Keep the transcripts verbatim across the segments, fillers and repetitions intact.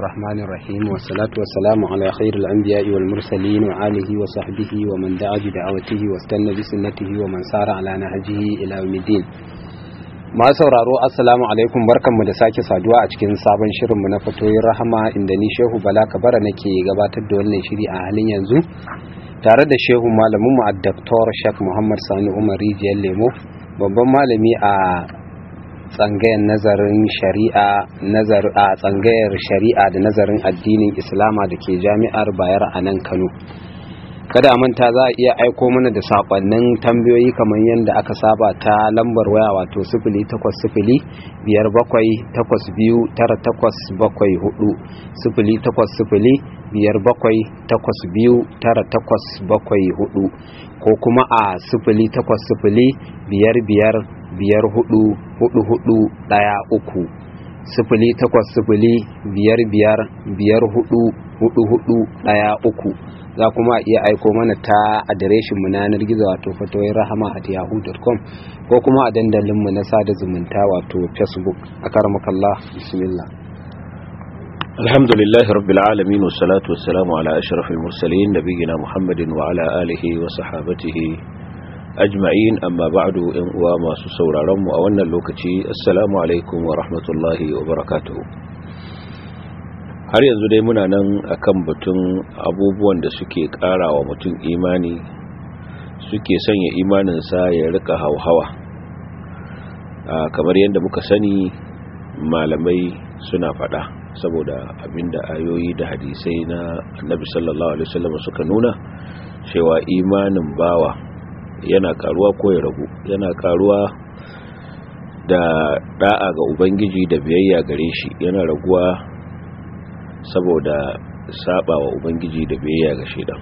الرحمن الرحيم والصلاة والسلام على خير الأنبياء والمرسلين وآله وصحبه ومن دعا بدعوته واستنى بسنته ومن سار على نهجه إلى يوم الدين. ما sauraro assalamu alaikum, barkanmu da sake saduwa a cikin sabon shirinmu na fatoyin rahama, inda ni Shehu Bala Kabara nake gabatar da wannan shiri a halin yanzu tare da Shehu malaminmu a Doctor Sheikh Muhammad Sani Umar Rijiyar Lemo, babban malami a tsangayar nazarin shari'a nazar a tsangayar shari'a da nazarin addinin Islama da ke Jami'ar Bayero a nan Kano. Kada a manta za a iya aiko mana da sakonnin tambayoyi kamar yadda aka saba ta lambar waya, wato sifili takwas sifili biyar bakwai takwas biyu tara takwas bakwai hudu, sifili takwas sifili biyar bakwai takwas biyu tara takwas bakwai hudu, ko kuma a sifili takwas sifili biyar biyar biyar hudu hudu hudu daya uku, sifili takwas sifili biyar biyar biyar hudu hudu hudu daya uku. Za kuma iya aiko mana ta adireshin mu na yanar gizo, wato fatoyin rahama at yahoo dot com, ko kuma a dandalin mu na sada zumunta wato Facebook. Akaramakallah, bismillah. Alhamdulillahi rabbil alamin, wassalatu wassalamu ala ashrafil mursalin nabiyina Muhammadin wa ala alihi wa sahabatihi ajma'in, amma ba'du. in uwa masu sauraron mu a wannan lokaci, assalamu alaikum wa rahmatullahi wa barakatuh. Har yanzu dai muna nan akan batun abubuwan da suke ƙara wa mutum imani, suke sanya imaninsa ya rika hauhawa. Kamar yadda muka sani, malamai suna faɗa, saboda abinda ayoyi da hadisai na Annabi sallallahu alaihi wasallam suka nuna, cewa imanin bawa yana karuwa ko ya ragu. Yana karuwa da da'a ga Ubangiji da biyayya gare shi, yana raguwa saboda saba wa Ubangiji da biyayya ga shaidan.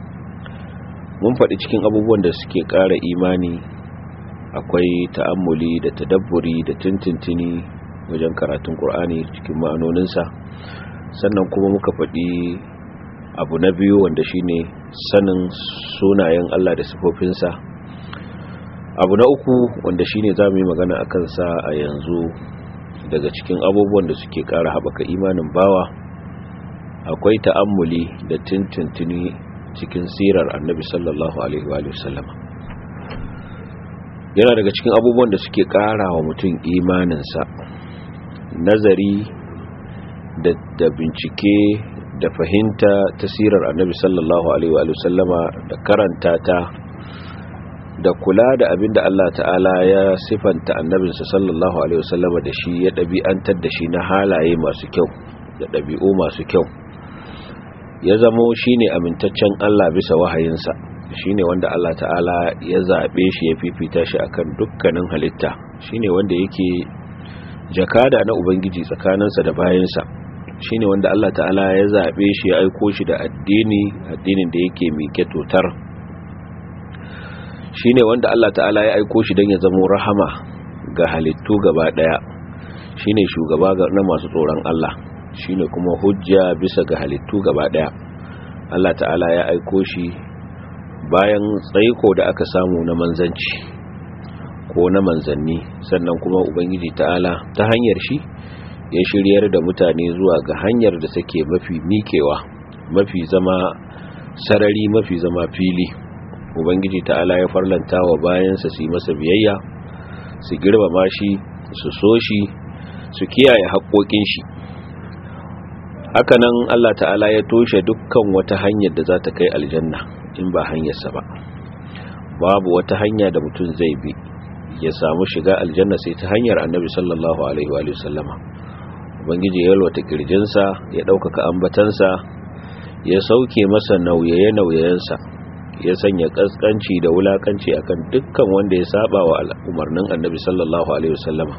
Mun faɗi cikin abubuwan da suke ƙara imani akwai ta'ammuli da tadabburi da tintintini wajen karatun Qur'ani cikin ma'anoninsa. Sannan kuma muka faɗi abu na biyu, wanda shine sanin sunayen Allah da sifofinsa. Abu na uku, wanda shine zamu yi magana akan sa a yanzu, daga cikin abubuwan da suke ƙara haɓaka imanin bawa, akwai ta'ammuli da tintintini cikin sirar Annabi sallallahu alaihi wa sallam. Yana daga cikin abubuwan da suke ƙara wa mutum imaninsa nazari da, da bincike da fahimta ta sirar Annabi sallallahu alaihi wa sallama, da karanta ta, da kula da abin da Allah ta'ala ya sifanta annabinsa sallallahu alaihi wa sallama da shi, ya ɗabi'antar da shi na halaye masu kyau da ɗabi'u masu kyau. Ya zamo shine amintaccen Allah bisa wahayinsa, shine wanda Allah ta'ala ya zabe shi, ya fifita shi akan dukkanin halitta, shine wanda yake jakada na Ubangiji tsakaninsa da bayinsa, shine wanda Allah ta'ala ya zabe shi, ya aiko shi da addini addinin da yake miƙe totar, shine wanda Allah ta'ala ya aiko shi don ya zamo rahama ga halittu gaba daya, shine shugaba na masu tsoron Allah, shine kuma hujja bisa ga halittu gaba daya. Allah ta'ala ya aiko shi bayan tsaiko da aka samu na manzanci ko na manzanni, sannan kuma Ubangiji ta'ala ta hanyar shi ya shiryar da mutane zuwa ga hanyar da take mafi mikewa, mafi zama sarari, mafi zama fili. Ubangiji ta'ala ya farlanta wa bayansa su yi masa biyayya, su girmama shi, su so shi, su kiyaye haƙoƙin shi. Hakanan Allah ta'ala ya toshe dukkan wata hanyar da za ta kai aljanna in ba hanyarsa ba. Babu wata hanya da mutum zai bi ya samu shiga aljanna sai ta hanyar Annabi sallallahu alaihi wa sallama. Ubangiji ya yalwata kirjinsa, ya ɗaukaka ambatansa, ya sauke masa nauyaye-nauyayensa, ya sanya kaskanci da wulakanci akan dukkan wanda ya saba wa umarnin Annabi sallallahu alaihi wa sallama.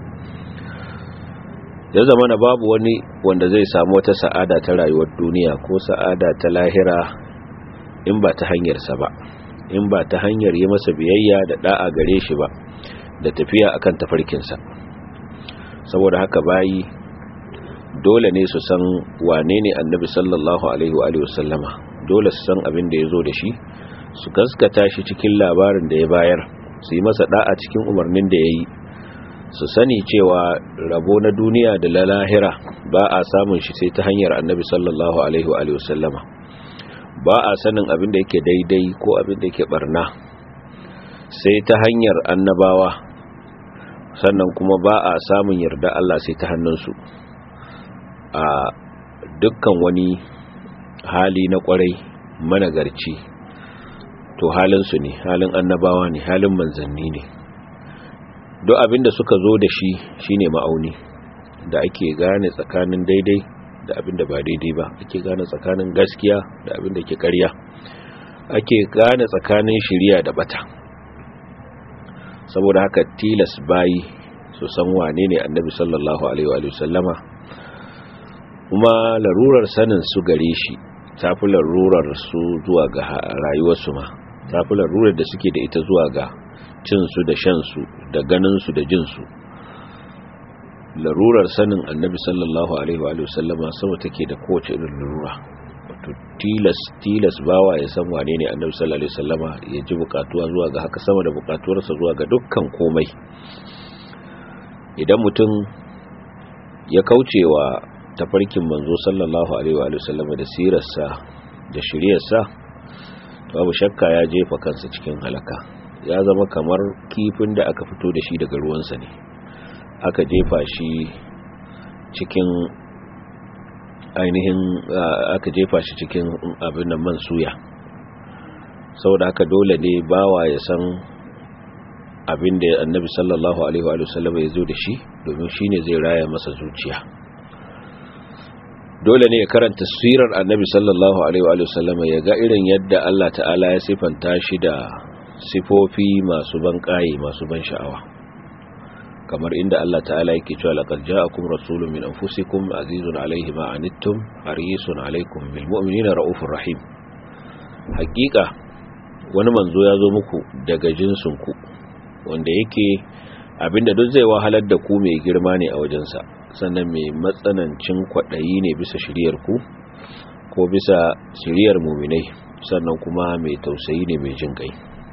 Ya zama na babu wani wanda zai samu wata sa'ada ta rayuwar duniya ko sa'ada ta lahira in ba ta hanyarsa ba, in ba ta hanyar yi masa biyayya da da'a gare shi ba, da tafiya akan tafarkinsa. Saboda haka bayi dole ne su san wane ne Annabi sallallahu alaihi wa sallama, dole su san abin da ya zo da shi, su gaskata shi cikin labarin da ya bayar, su yi masa da'a cikin umarnin da ya yi, su sani cewa rabo na duniya da na lahira ba a samun shi sai ta hanyar annabi sallallahu alaihi wa alihi wasallama ba a sanin abin da yake daidai ko abin da yake barna sai ta hanyar annabawa, sannan kuma ba a samun yarda Allah sai ta hannunsu. A dukkan wani hali na kwarai managarci to halinsu ne, halin annabawa ne, halin manzanni ne. duk abinda suka zo da shi shine ma'auni da ake gane tsakanin daidai da abinda ba daidai ba, ake gane tsakanin gaskiya da abinda ke ƙarya, ake gane tsakanin shiriya da bata. saboda haka tilas bayi su san wane ne annabi sallallahu alaihi wa sallama, kuma larurar sanin su gare shi tafi larurar su zuwa ga rayuwarsu ma, tafi larurar da suke da ita zuwa ga cinsu da shansu da ganinsu da jinsu. larurar sanin annabi sallallahu alaihi wa sallama sama take da kowace irin larura. wato tilas tilas bawa ya san wane ne annabi sallallahu alaihi wasallama, ya ji bukatuwa zuwa ga haka sama da bukatuwarsa zuwa ga dukkan komai. idan mutum ya kaucewa tafarkin manzo sallallahu alaihi wa sallama da sirarsa da shiriyarsa, babu shakka ya jefa kansa cikin halaka. ya zama kamar kifin da aka fito da shi daga ruwansa ne, aka jefa shi cikin ainihin aka jefa shi cikin abin nan man suya. saboda haka dole ne bawa ya san abin da annabi sallallahu alaihi wa sallam ya zo da shi, domin shine zai raya masa zuciya. dole ne ya karanta sirar annabi sallallahu alaihi wa sallam, ya ga irin yadda Allah ta'ala ya sifanta shi da sifofi masu ban ƙaye, masu ban sha'awa, kamar inda Allah ta'ala yake cewa laqad ja'akum rasulun min anfusikum azizun alayhi ma anittum harisun alaykum bil mu'minina raufur rahim. hakika wani manzo ya zo muku daga jinsin ku, wanda yake abinda duk zai wahalar da ku mai girma ne a wajensa, sannan mai matsanancin kwaɗayi ne bisa shiriyar ku ko bisa shiriyar muminai, sannan kuma mai tausayi ne mai jin kai.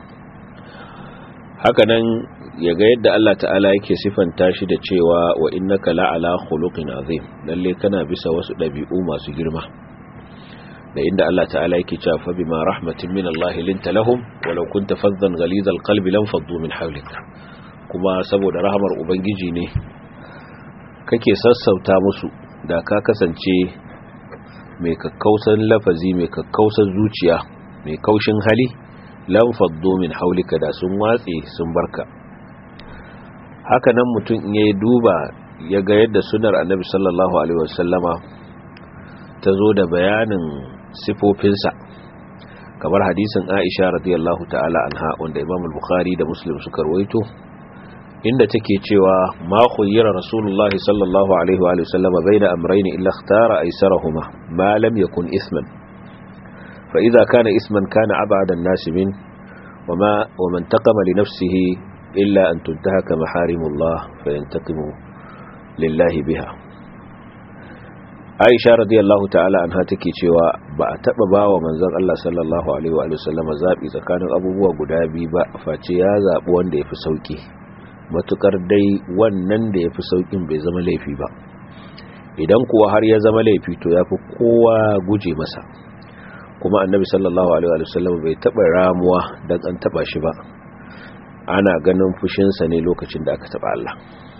hakanan ya ga yadda Allah ta'ala yake sifanta shi da cewa wa innaka la'ala khuluqin azim, lalle kana bisa wasu dabi'u masu girma. da inda Allah ta'ala yake cewa fa bima rahmatin min Allah linta lahum walau kunta faddan ghalizal qalbi lam faddu min hawlik. kuma saboda rahamar ubangiji ne kake sassauta musu, da ka kasance mai kakkausan lafazi, mai kakkausan zuciya, mai kaushin hali, lam faddu min hawlika, da sun watse sun barka. haka nan mutum in yayi duba ya ga yadda sunnar annabi sallallahu alaihi wasallama ta zo da bayanin sifofinsa, kamar hadisin Aisha radiyallahu ta'ala anha wanda Imam al-Bukhari da Muslim suka rawaito, inda take cewa ma khayyara rasulullahi sallallahu alaihi wa sallam baina amrayn illa ikhtara aysarahuma ma lam yakun isman, fa idha kana isman kana ab'ada an-nas min wa ma wa man taqama li nafsihi illa an tuntahaka maharimullah fa yantaqimu lillahi biha. Aisha radiyallahu ta'ala anha take cewa ba a taba bawa manzon Allah sallallahu alaihi wa sallam zabi tsakanin abubuwa guda biyu ba, face ya zabi wanda yafi sauki, matukar dai wannan da yafi saukin bai zama laifi ba. idan kuwa har ya zama laifi to yafi kowa guje masa. kuma annabi sallallahu alaihi wa sallam bai taba ramuwa dan an taba shi ba, ana ganin fushinsa ne lokacin da aka taba Allah.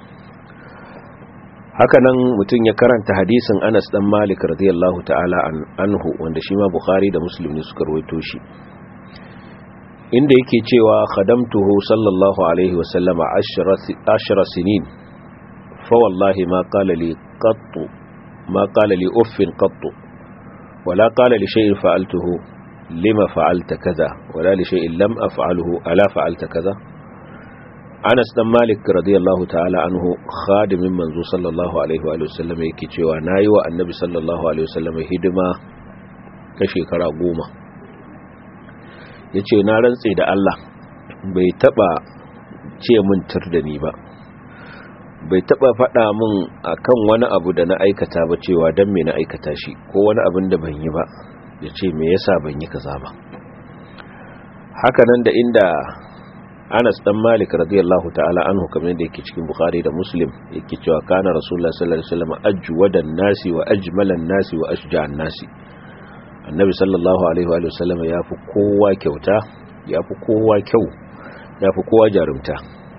hakanan mutum ya karanta hadisin Anas dan Malik radiyallahu ta'ala anhu, wanda shi ma Bukhari da Muslim ne suka rawaito shi, inda yake cewa khadamtuhu sallallahu alaihi wa sallama ashra sinin fa wallahi ma qala li qattu ma qala li uffin qattu wala qala li shay'in fa'altuhu lima fa'alta kaza wala li shay'in lam af'alhu ala fa'alta kaza. Anas dan Malik radiyallahu ta'ala anhu khadimin manzo sallallahu alaihi wa sallam yake cewa nayi wa annabi sallallahu alaihi wa sallam hidima ta shekara goma. yace na rantse da Allah bai taba ce min tur da ni ba, bai taba faɗa min akan wani abu da na aikata ba cewa dan me na aikata shi, ko wani abin da ban yi ba yace me yasa ban yi kaza ba. haka nan da inda Anas dan Malik radiyallahu ta'ala anhu kamar da yake cikin Bukhari da Muslim yake cewa kana Rasulullah sallallahu alaihi wasallam ajwadan nasi wa ajmalan nasi wa ashja'an nasi. Annabi sallallahu alaihi wa sallam yafi kowa kyauta, yafi kowa kyau, yafi kowa jarumta.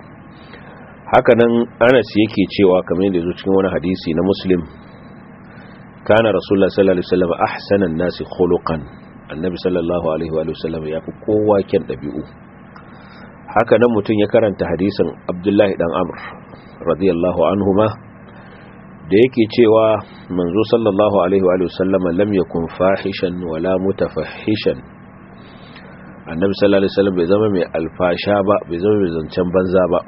Haka nan Anas yake cewa kamar da yazo cikin wani hadisi na Muslim, kana Rasulullah sallallahu alaihi wasallam ahsanan nasi khuluqan. Annabi sallallahu alaihi wa sallam yafi kowa kyan dabi'u. Haka nan mutum ya karanta hadisin Abdullahi dan Amr radiyallahu anhuma da yake cewa manzo sallallahu alaihi wa sallama lam yakun fahishan wala mutafahishan. Annabi sallallahu alaihi wasallam bai zama mai alfasha ba, bai zama mai zancen banza ba.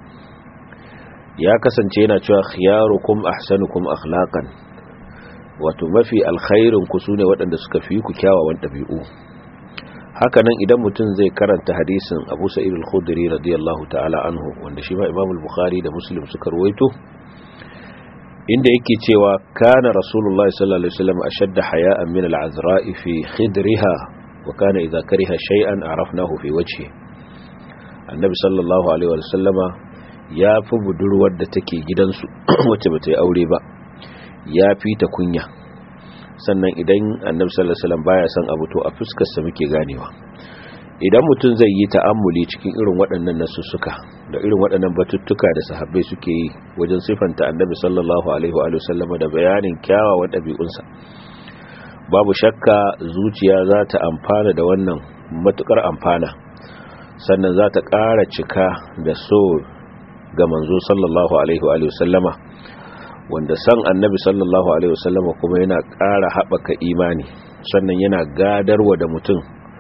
Ya kasance yana cewa khiyarukum ahsanukum akhlaqan, wato mafi alkhairin ku sune waɗanda suka fi ku kyawawan ɗabi'u. Haka nan idan mutum zai karanta hadisin Abu Sa'id al-Khudri radiyallahu ta'ala anhu wanda shi ma Imam al-Bukhari da Muslim suka ruwaito, inda yake cewa kana Rasulullah sallallahu alaihi wasallam ashadda haya'an min al-azra'i fi khidriha wa kana idha kariha shay'an arafnahu fi wajhi. Annabi sallallahu alaihi wasallama ya fi budurwar da take gidansu wacce bata yi aure ba, ya fi ta kunya. Sannan idan Annabi sallallahu alaihi wasallam baya son abu to a fuskar sa muke ganewa. Idan mutum zai yi ta'ammuli cikin irin waɗannan nasussuka da irin waɗannan batuttuka da sahabbai suke yi wajen sifanta Annabi sallallahu alaihi wa sallam da bayanin kyawawan ɗabi'unsa, babu shakka zuciya za ta amfana da wannan matukar amfana, sannan za ta ƙara cika da so ga manzo sallallahu alaihi wa sallama, wanda san Annabi sallallahu alaihi wa sallama kuma yana ƙara haɓaka imani, sannan yana gadarwa da mutum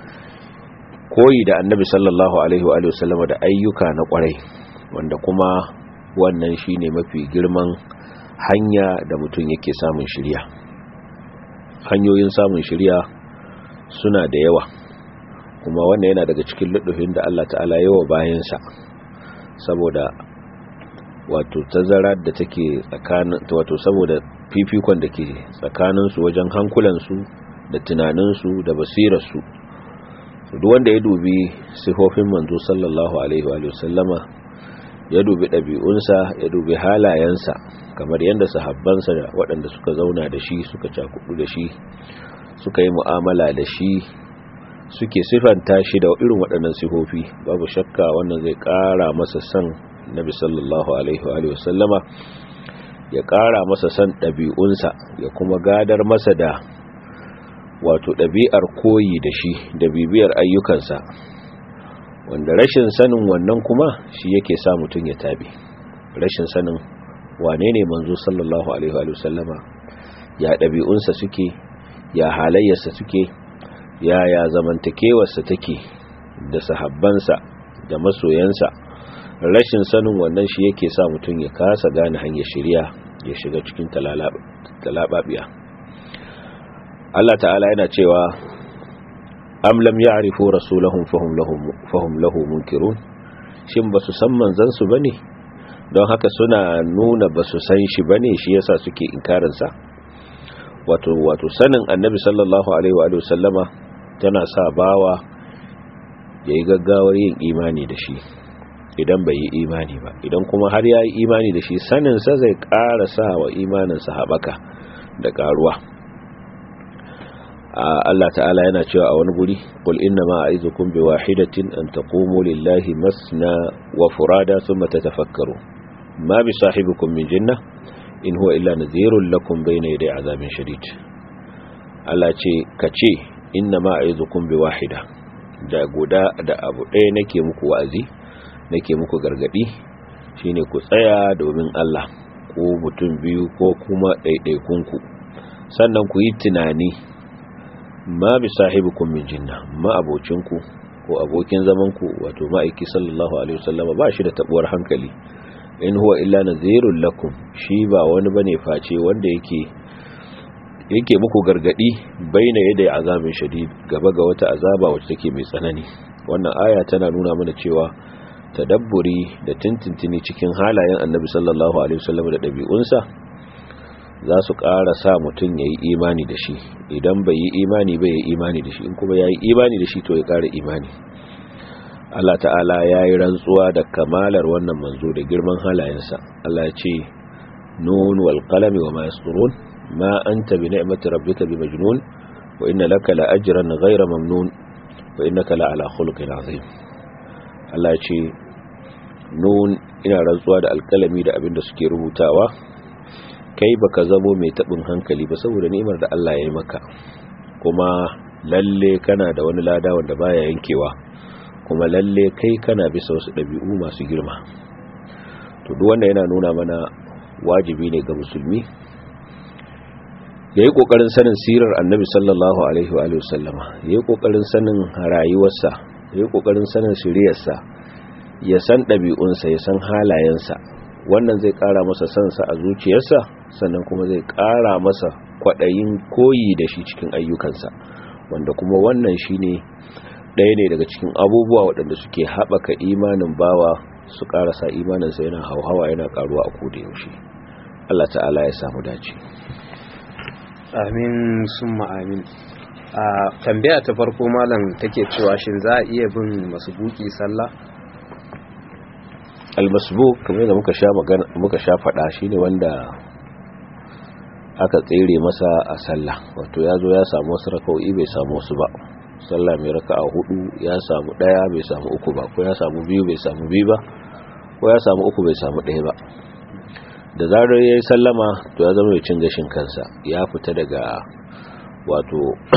koyi da Annabi sallallahu alaihi wa sallama da ayyuka na ƙwarai, wanda kuma wannan shine mafi girman hanya da mutum yake samun shiriya. Hanyoyin samun shiriya suna da yawa, kuma wannan yana daga cikin ludufin da Allah ta'ala yawa bayansa, saboda wato tazara da take tsakanin, wato saboda fifikon da ke tsakaninsu wajen hankulansu da tunaninsu da basirarsu. Duk wanda ya dubi sifofin manzo sallallahu alaihi wa sallama, ya dubi ɗabi'unsa, ya dubi halayensa, kamar yadda sahabbansa da waɗanda suka zauna da shi, suka cakudu da shi, suka yi mu'amala da shi, suke sifanta shi da irin waɗannan sifofi, babu shakka wannan zai ƙara masa san Nabi sallallahu alaihi wa sallama, ya ƙara masa san ɗabi'unsa, ya kuma gadar masa da wato ɗabi'ar koyi da shi da bibiyar ayyukansa, wanda rashin sanin wannan kuma shi yake sa mutum ya tabi. Rashin sanin wane ne manzo sallallahu alaihi wa sallama, ya ɗabi'unsa suke, ya halayyarsa suke, ya ya zamantakewarsa take da sahabbansa da masoyansa. Rashin sanin wannan shi yake sa mutum ya kasa gane hanyar shari'a, ya shiga cikin talababiya. Allah ta'ala yana cewa am lam ya'rifu rasulahum fahum lahum fahum lahu munkirun, shin basu san manzon su bane don haka suna nuna basu san shi bane, shi yasa suke inkarin sa. Wato wato sanin Annabi sallallahu alaihi wa sallama tana sa bawa yayi gaggawar yin imani da shi idan bai yi imani ba, idan kuma har yayi imani da shi, sanin sa zai ƙara sa wa imanin sa habaka da karuwa. Allah ta'ala yana cewa a wani guri, qul inna ma a'izukum biwahidatin an taqumu lillahi masna wa furada thumma tatafakkaru ma bi sahibikum min jinnah in huwa illa nadhirun lakum bayna yaday azabin shadid. Allah ce kace inna ma a'izukum biwahida, da guda da abu ɗaya nake muku wa'azi, nake muku gargadi, shine ku tsaya domin Allah, ko mutum biyu ko kuma ɗaiɗaikunku, sannan ku yi tunani ma bi sahibikum min jinna, ma abocinku ko abokin zamanku wato ma'aiki sallallahu alaihi wasallam ba shi da tabuwar hankali, in huwa illa nadhirul lakum, shi ba wani bane face wanda yake yake muku gargadi baina yadai azabin shadid, gaba ga wata azaba wacce take mai tsanani. Wannan aya tana nuna mana cewa tadabburi da tintintini cikin halayen Annabi sallallahu alaihi wasallam da dabi'unsa za su ƙara sa mutum ya yi imani da shi. Idan bai yi imani bai yi imani da shi, in kuma ya yi imani da shi to ya ƙara imani. Allah ta'ala ya yi rantsuwa da kamalar wannan manzo da girman halayensa. Allah ya ce nun wal qalami wa ma yasturun ma anta bi ni'mati rabbika bi majnun wa inna laka la ajran ghayra mamnun wa innaka la ala khuluqin azim. Allah ya ce nun, ina rantsuwa da alkalami da abin da suke rubutawa, kai baka zamo mai tabin hankali ba saboda ni'imar da Allah ya yi maka, kuma lalle kana da wani lada wanda baya yankewa, kuma lalle kai kana bisa wasu ɗabi'u masu girma. To duk wanda yana nuna mana wajibi ne ga musulmi yayi kokarin sanin sirar Annabi sallallahu alaihi wa sallama, yayi kokarin sanin rayuwarsa, yayi kokarin sanin shiriyarsa, ya san ɗabi'unsa, ya san halayensa. Wannan zai ƙara masa sansa a zuciyarsa, sannan kuma zai ƙara masa kwaɗayin koyi da shi cikin ayyukansa, wanda kuma wannan shine ɗaya ne daga cikin abubuwa waɗanda suke haɓaka imanin bawa, su ƙarasa imaninsa yana hauhawa, yana ƙaruwa a koda yaushe. Allah ta'ala ya samu dace. Amin summa amin. A tambaya ta farko malam take cewa shin za a iya bin masbuki sallah? Al-masbuk kamar da muka sha magana muka sha faɗa shine wanda aka tsere masa a sallah, wato yazo ya samu wasu raka'o'i bai samu wasu ba. Sallah mai raka'a hudu ya samu daya bai samu uku ba, ko ya samu biyu bai samu biyu ba, ko ya samu uku bai samu daya ba. Da zarar yayi sallama to ya zama mai cin gashin kansa, ya fita daga wato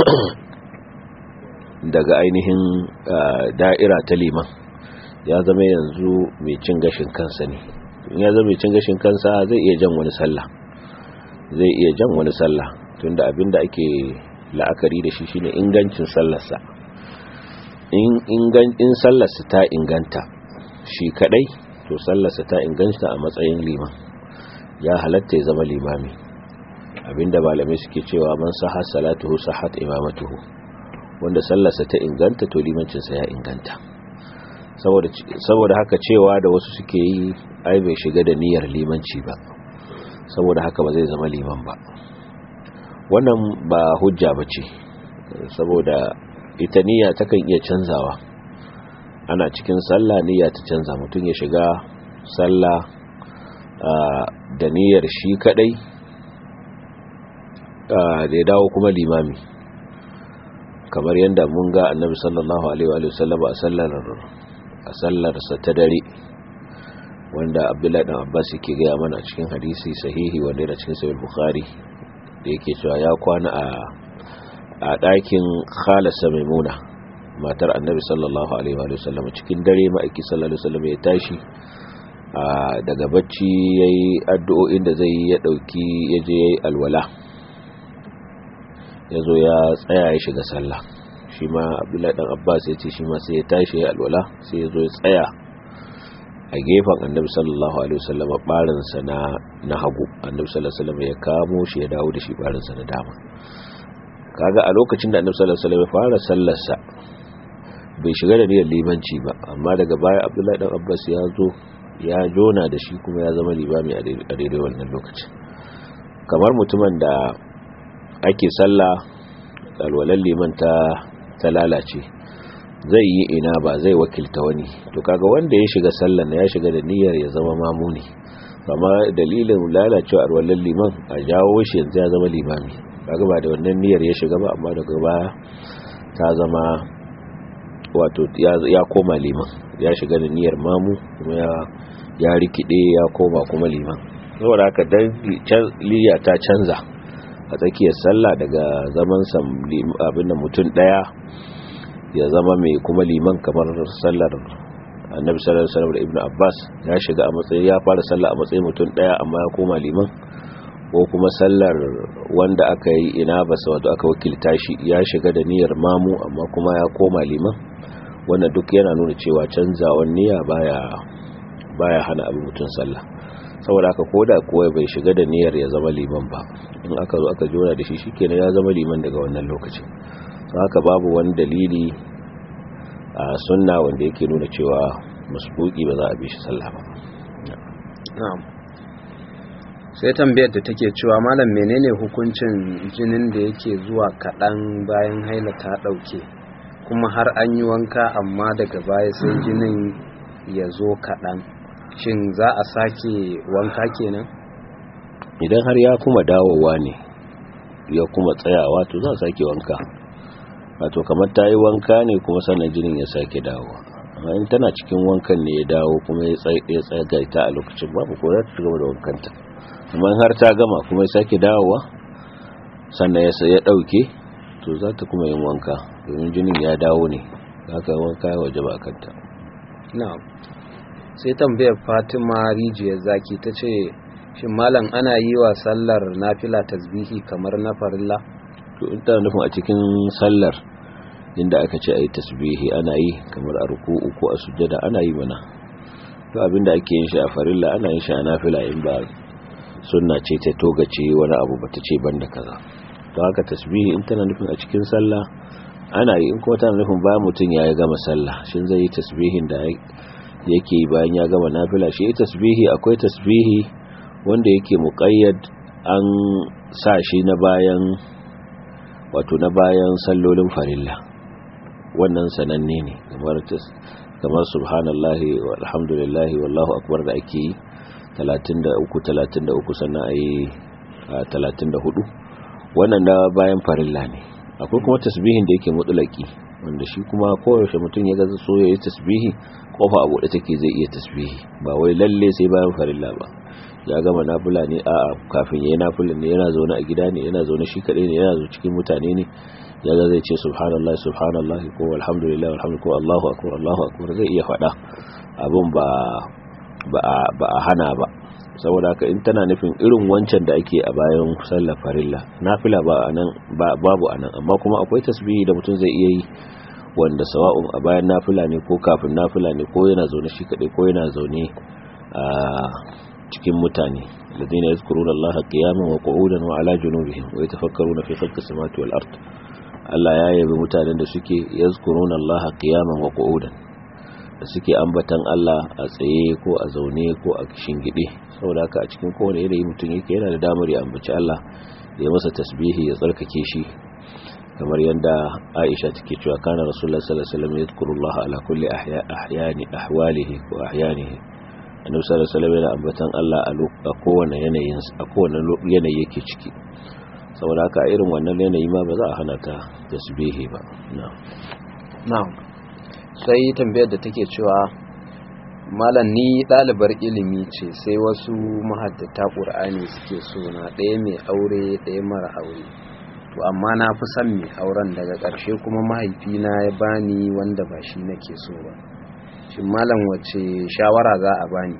daga ainihin da'ira ta liman, ya zama yanzu mai cin gashin kansa ne. In ya zama mai cin gashin kansa zai iya jan wani sallah, zai iya jan wani sallah tunda abinda ake la'akari da shi shine ingancin sallarsa. In ingan in sallarsa ta inganta shi kadai, to sallarsa ta inganta a matsayin liman, ya halatta ya zama limami. Abinda malamai suke cewa man sahha salatuhu sahhat imamatuhu, wanda sallarsa ta inganta to limancin sa ya inganta. saboda saboda haka cewa da wasu suke yi ai bai shiga da niyyar limanci ba, saboda haka ba zai zama liman ba, wannan ba hujja bace, saboda ita niyya takan iya canzawa. Ana cikin sallah niyya ta canza, mutum ya shiga sallah da niyyar shi kadai da ya dawo kuma limami, kamar yadda mun ga Annabi sallallahu alaihi wa sallam a sallar a sallarsa ta dare, wanda Abdullahi dan Abbas yake ga mana cikin hadisi sahihi wanda yana cikin sahih Bukhari, da yake cewa ya kwana a a ɗakin khalasa Maimuna, matar Annabi sallallahu alaihi wa sallam, cikin dare ma'aiki sallallahu alaihi wa sallam ya tashi daga bacci yayi addu'o'in da zai ya dauki yaje yayi alwala, yazo ya tsaya ya shiga sallah. Shi ma Abdullahi dan Abbas ya ce shi ma sai ya tashi yayi alwala, sai yazo ya tsaya a gefen Annabi sallallahu alaihi wa sallam barin sa na na hagu. Annabi sallallahu alaihi wa sallam ya kamo shi ya dawo da shi barin sa na dama. Kaga a lokacin da Annabi sallallahu alaihi wa sallam ya fara sallar sa bai shiga da niyyar limanci ba, amma daga baya Abdullahi dan Abbas ya zo ya jona da shi kuma ya zama limami a daidai wannan lokacin. Kamar mutumin da ake sallah alwalan liman ta ta lalace, zai yi ina ba zai wakilta wani, to kaga wanda ya shiga sallan ya shiga da niyyar ya zama mamuni, amma dalilin lalacewa alwalan liman a jawo shi yanzu ya zama limami, kaga ba da wannan niyyar ya shiga ba, amma daga baya ta zama wato ya koma liman, ya shiga da niyyar mamu kuma ya ya rikide ya koma kuma liman. Saboda haka dan liya ta canza a tsakiyar sallah, daga zaman sam abin da mutum daya ya zama mai kuma liman, kamar sallar Annabi sallallahu alaihi wasallam da Ibn Abbas, ya shiga a matsayin ya fara sallah a matsayin mutum daya amma ya koma liman, ko kuma sallar wanda aka yi ina basa wato aka wakilta shi, ya shiga da niyyar mamu amma kuma ya koma liman. Wannan duk yana nuna cewa canzawan niyya baya baya hana abin mutum sallah. Saboda haka koda kuwa bai shiga da niyyar ya zama liman ba, in aka zo aka jona da shi shikenan ya zama liman daga wannan lokacin. Haka babu wani dalili a sunna wanda yake nuna cewa masbuki ba za a bi shi sallah ba. Na'am. Sai tambayar da take cewa malam menene hukuncin jinin da yake zuwa kadan bayan haila ta dauke, kuma har an yi wanka amma daga baya sai jinin ya zo kaɗan, shin za a sake wanka kenan? Idan har ya kuma dawowa ne ya kuma tsayawa to za a sake wanka, wato kamar ta yi wanka ne kuma sannan jinin ya sake dawowa. amma in tana cikin wankan ne ya dawo kuma ya tsaga ita a lokacin babu ko za ta ci gaba da wankanta. amma har ta gama kuma ya sake dawowa sannan ya ya dauke to za ta kuma yin wanka domin jinin ya dawo ne, haka wanka ya wajaba a kanta. na'am. sai tambayar Fatima Rijiyar Zaki ta ce shin malam ana yi wa sallar nafila tasbihi kamar na farilla? to in ta nufin a cikin sallar inda aka ce ayi tasbihi ana yi kamar a ruku'u ko a sujjada ana yi mana, to abinda ake yin shi a farilla ana yin shi a nafila in ba sunna ce ta togace wani abu bata ce banda kaza. to haka tasbihi in tana nufin a cikin sallah ana yi, in kuma tana nufin bayan mutum ya gama sallah shin zai yi tasbihin da yake bayan ya gama nafila. shi tasbihi akwai tasbihi wanda yake muqayyad an sa shi na bayan wato na bayan sallolin farilla, wannan sananne ne kamar kamar subhanallahi walhamdulillahi wallahu akbar da ake yi talatin da uku talatin da uku sannan ayi talatin da hudu, wannan na bayan farilla ne. akwai kuma tasbihin da yake mutlaki wanda shi kuma kowace mutum ya ga so ya yi tasbihi kofa a bude take zai iya tasbihi, ba wai lalle sai bayan farilla ba. ya gama nafila ne a kafin yayin nafilin ne, yana zaune a gida ne, yana zaune shi kadai ne, yana zo cikin mutane ne, ya ga zai ce subhanallahi subhanallahi ko alhamdulillah walhamdu ko Allahu akbar Allahu akbar zai iya fada abun ba ba ba a hana ba. saboda haka in tana nufin irin wancan da ake a bayan sallar farilla nafila ba anan babu anan, amma kuma akwai tasbihi da mutum zai iya yi wanda sawa'un a bayan nafila ne ko kafin nafila ne, ko yana zaune shi kadai ko yana zaune a cikin mutane. alladhina yadhkuruna Allaha qiyaman wa qu'udan wa 'ala junubihim wa yatafakkaruna fi khalqis samawati wal ard. Allah ya yabi mutanen da suke yadhkuruna Allaha qiyaman wa qu'udan, da suke ambatan Allah a tsaye ko a zaune ko a shingide. saboda haka a cikin kowane yanayi mutum yake yana da damar ya ambaci Allah, ya masa tasbihi, ya tsarkake shi, kamar yadda Aisha take cewa kana Rasulullah sallallahu alaihi wasallam yadhkurullaha ala kulli ahyani ahwalihi wa ahyanihi. Annabi sallallahu alaihi wasallam yana ambatan Allah a kowane yanayin a kowane yanayi yake ciki. saboda haka a irin wannan yanayi ma ba za a hana ta tasbihi ba. na'am na'am. sai tambayar da take cewa malam ni dalibar ilimi ce, sai wasu mahaddata Qur'ani suke so na, ɗaya mai aure ɗaya mara aure, to amma na fi son mai auren, daga ƙarshe kuma mahaifina ya bani wanda ba shi nake so ba. shin malam wace shawara za a bani?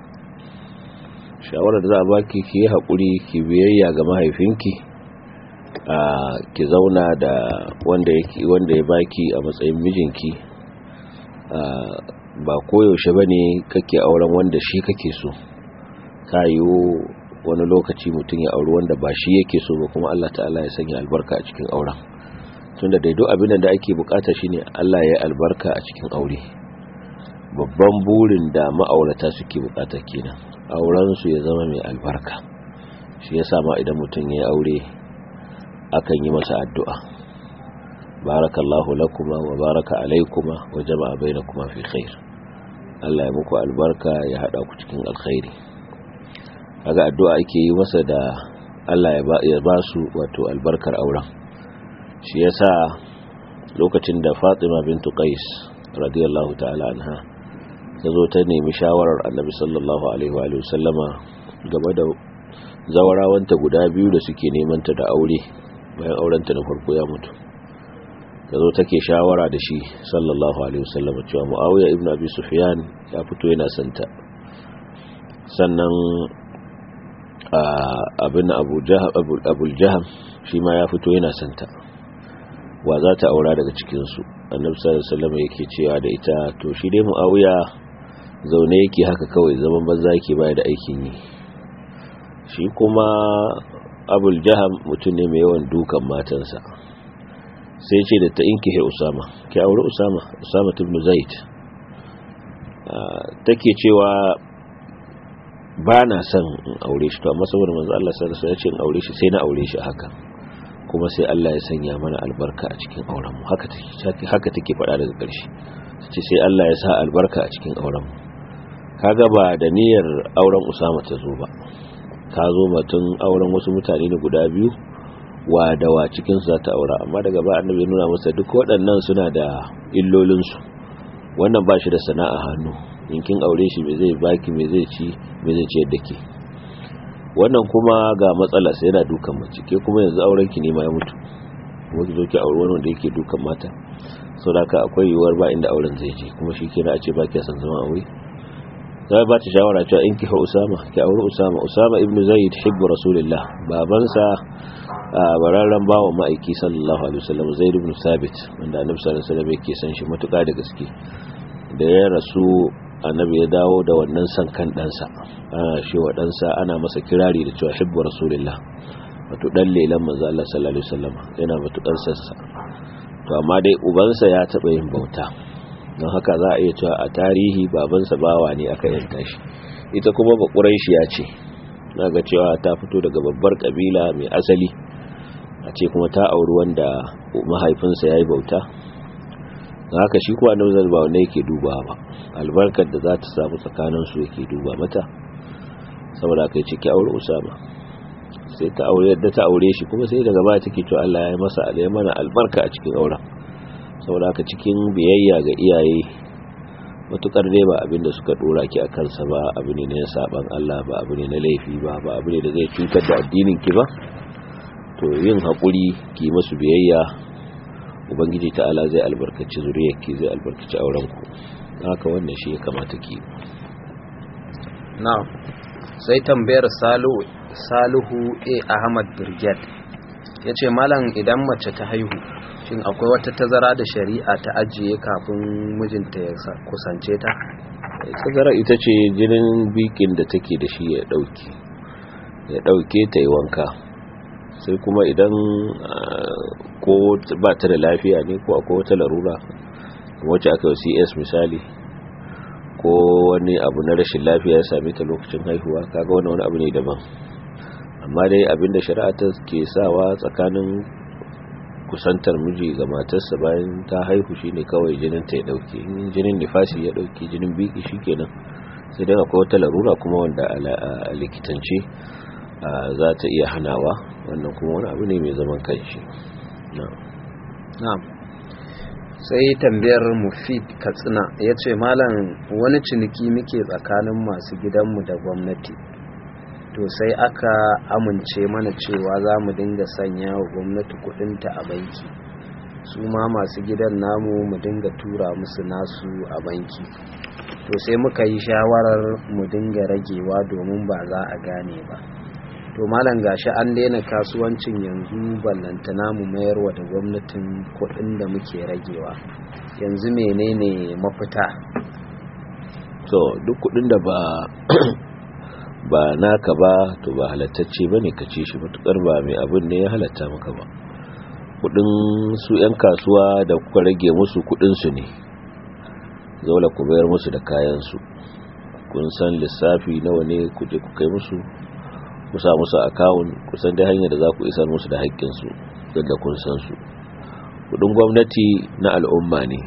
shawarar da za a baki ki yi haƙuri, ki biyayya ga mahaifinki, a ki zauna da wanda yake wanda ya baki a matsayin mijinki. ba koyaushe bane kake auren wanda shi kake so, kayo wani lokaci mutum ya auri wanda ba shi yake so ba, kuma Allah ta'ala ya sanya albarka a cikin auren. tunda dai duk abin da ake bukata shine Allah ya yi albarka a cikin aure. babban burin da ma'aurata suke bukata kenan, auren su ya zama mai albarka. shi yasa ma idan mutum ya aure akan yi masa addu'a, barakallahu lakuma wa baraka alaykuma wa jama'a bainakuma fi khair. Allah ya muku albarka, ya hada ku cikin alkhairi. kaga addu'a ake yi masa da Allah ya ba su wato albarkar auren. shi yasa lokacin da Fatima bintu Qais radiyallahu ta'ala anha ta zo ta nemi shawarar Annabi sallallahu alaihi wa sallama game da zawarawanta guda biyu da suke neman ta da aure bayan aurenta na farko ya mutu, ta zo take shawara da shi sallallahu alaihi wa sallama cewa Muawiya ibn Abi Sufyan ya fito yana santa, sannan abin Abu Jaham Abu Jaham shi ma ya fito yana santa, wa za ta aura daga cikinsu? Annabi sallallahu alaihi wasallam yake cewa da ita to shi dai Muawiya zaune yake haka kawai, zaman banza yake baya da aikin yi. shi kuma Abul Jaham mutum ne mai yawan dukan matansa, sai ce da ta inkihe Usama, ki aure Usama Usama ibn Zaid. take cewa ba na son in aure shi, to amma saboda manzo Allah sallallahu alaihi wasallam ya ce in aure shi sai na aure shi haka. kuma sai Allah ya sanya mana albarka a cikin aurenmu. Haka take haka take faɗa daga ƙarshe, ce sai Allah ya sa albarka a cikin aurenmu. Kaga ba da niyyar auren Usama ta zo ba, ta zo mutun auren wasu mutane ne guda biyu wa da wa cikin su za ta aura, amma daga ba annabi ya nuna masa duk waɗannan suna da illolin su. Wannan ba shi da sana'a hannu, in kin aure shi me zai baki, me zai ci, me zai ci yadda ke. Wannan kuma ga matsala sai yana dukan mace, ke kuma yanzu auren ki ne ma ya mutu, kuma ki zo ki aure wani wanda yake dukan mata, saboda haka akwai yiwuwar ba inda auren zai je, kuma shi kenan a ce ba ki san zama aure. Zai ba ta shawara cewa in ki ha Usama, ki aure Usama. Usama ibn Zaid hibbu Rasulullah, babansa bararran bawa ma'aiki sallallahu alaihi wasallam Zaid ibn Thabit, wanda Annabi sallallahu alaihi wasallam yake san shi matuƙa da gaske. Da ya rasu Annabi ya dawo da wannan san kan ɗansa, ana shi wa ɗansa ana masa kirari da cewa hibbu Rasulullah, wato dan lelan manzo Allah sallallahu alaihi wasallam, yana matuƙar sassa. To amma dai ubansa ya taɓa yin bauta, don haka za a iya cewa a tarihi babansa bawa ne aka yanka shi. Ita kuma ba Quraishiya ce, naga cewa ta fito daga babbar kabila mai asali, a ce kuma ta auri wanda mahaifinsa yayi bauta. Don haka shi kuwa annabi zalba wanda yake duba ba, albarkar da za ta samu tsakanin su yake duba mata, saboda kai ciki aure Usama. Sai ta aure yadda ta aure shi, kuma sai daga baya take cewa Allah ya yi masa alai mana albarka a cikin auren. Saboda haka cikin biyayya ga iyaye, matukar dai ba abinda suka dora ki a kansa ba, abu ne na saban Allah ba, abu ne na laifi ba, ba abu ne da zai cutar da addinin ki ba, to yin hakuri ki masu biyayya, ubangiji ta'ala zai albarkaci zuriyarki, zai albarkaci auren ku. Haka wannan shi ya kamata ki. Na'am. Sai tambayar Salihu Salihu A Ahmad Brigade, yace malam idan mace ta haihu, shin akwai wata tazara da shari'a ta ajiye kafin mijinta ya kusance ta? Tazara ita ce jinin bikin da take da shi ya dauke ya dauke ta yi wanka. Sai kuma idan ko ba ta da lafiya ne, ko akwai wata larura wacce aka yi C S misali, ko wani abu na rashin lafiya ya same ta lokacin haihuwa, kaga wannan wani abu ne daban. Amma dai abinda shari'a ta ke sawa tsakanin kusantar miji ga matarsa bayan ta haihu shine kawai jinin ta ya dauke. In jinin nifasi ya dauke, jinin biki shikenan. Sai dai akwai wata larura kuma wanda a likitance za ta iya hanawa, wannan kuma wani abu ne mai zaman kanshi. na'am. Sai tambayar Mufid Katsina, yace malam wani ciniki muke tsakanin masu gidanmu da gwamnati, to sai aka amince mana cewa za mu dinga sanya wa gwamnati kudinta a banki, su ma masu gidan namu mu dinga tura musu nasu a banki. To sai muka yi shawarar mu dinga ragewa domin ba za a gane ba. To malam gashi an daina kasuwancin yanzu, ballantana mu mayarwa da gwamnatin kudin da muke ragewa, yanzu menene mafita? To duk kudin da ba ba naka ba to ba halattacce bane ka ci shi, matukar ba mai abin ne ya halatta maka ba. Kudin su yan kasuwa da kuka rage musu kudin su ne, dole ku bayar musu da kayan su. Kun san lissafi nawa ne ku je ku kai musu, ku sa musu account, ku san dai hanyar da za ku isar musu da haƙƙin su yadda kun san su. Kudin gwamnati na al'umma ne.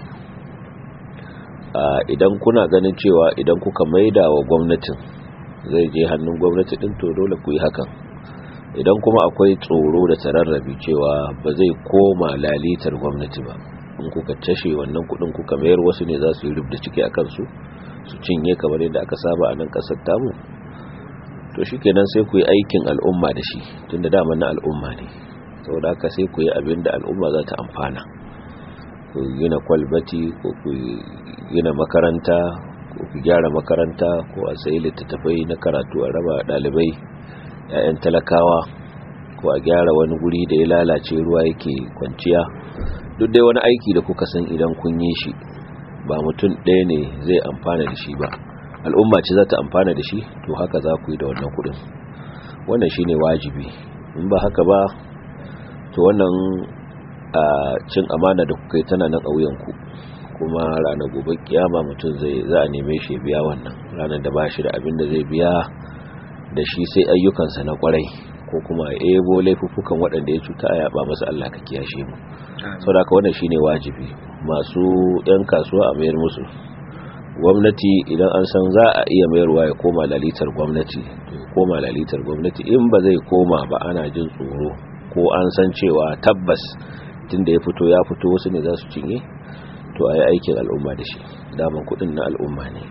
Idan kuna ganin cewa idan kuka maida wa gwamnatin zai je hannun gwamnati din, to dole ku yi hakan. Idan kuma akwai tsoro da tararrabi cewa ba zai koma lalitar gwamnati ba, in kuka tashe wannan kudin kuka mayar, wasu ne za su yi rubda ciki akan su su cinye kamar yadda aka saba a nan kasar tamu, to shikenan sai ku yi aikin al'umma da shi, tunda dama na al'umma ne. Saboda haka sai ku yi abin da al'umma za ta amfana, ku gina kwalbati, ko ku gina makaranta, ko ku gyara makaranta, ko a sayi littattafai na karatu a raba dalibai, 'ya'yan talakawa, ko a gyara wani guri da ya lalace ruwa yake kwanciya. Duk dai wani aiki da kuka san idan kun yi shi ba mutum ɗaya ne zai amfana da shi ba, al'umma ce za ta amfana da shi, to haka za ku yi da wannan kudin. Wannan shine wajibi. In ba haka ba, to wannan a cin amana da kuka yi tana nan a wuyanku, kuma ranar gobe kiyama mutum zai za a neme shi biya wannan ranar da ba shi da abin da zai biya da shi sai ayyukansa na kwarai, ko kuma ebo laifuffukan waɗanda ya cuta a yaba masa Allah ka kiyashe mu saboda haka wannan shine wajibi masu yan kasuwa a mayar musu gwamnati idan an san za a iya mayarwa ya koma lalitar gwamnati to koma lalitar gwamnati in ba zai koma ba ana jin tsoro ko an san cewa tabbas tunda ya fito ya fito wasu ne za su cinye to ayi aikin al'umma da shi daman kudin na al'umma ne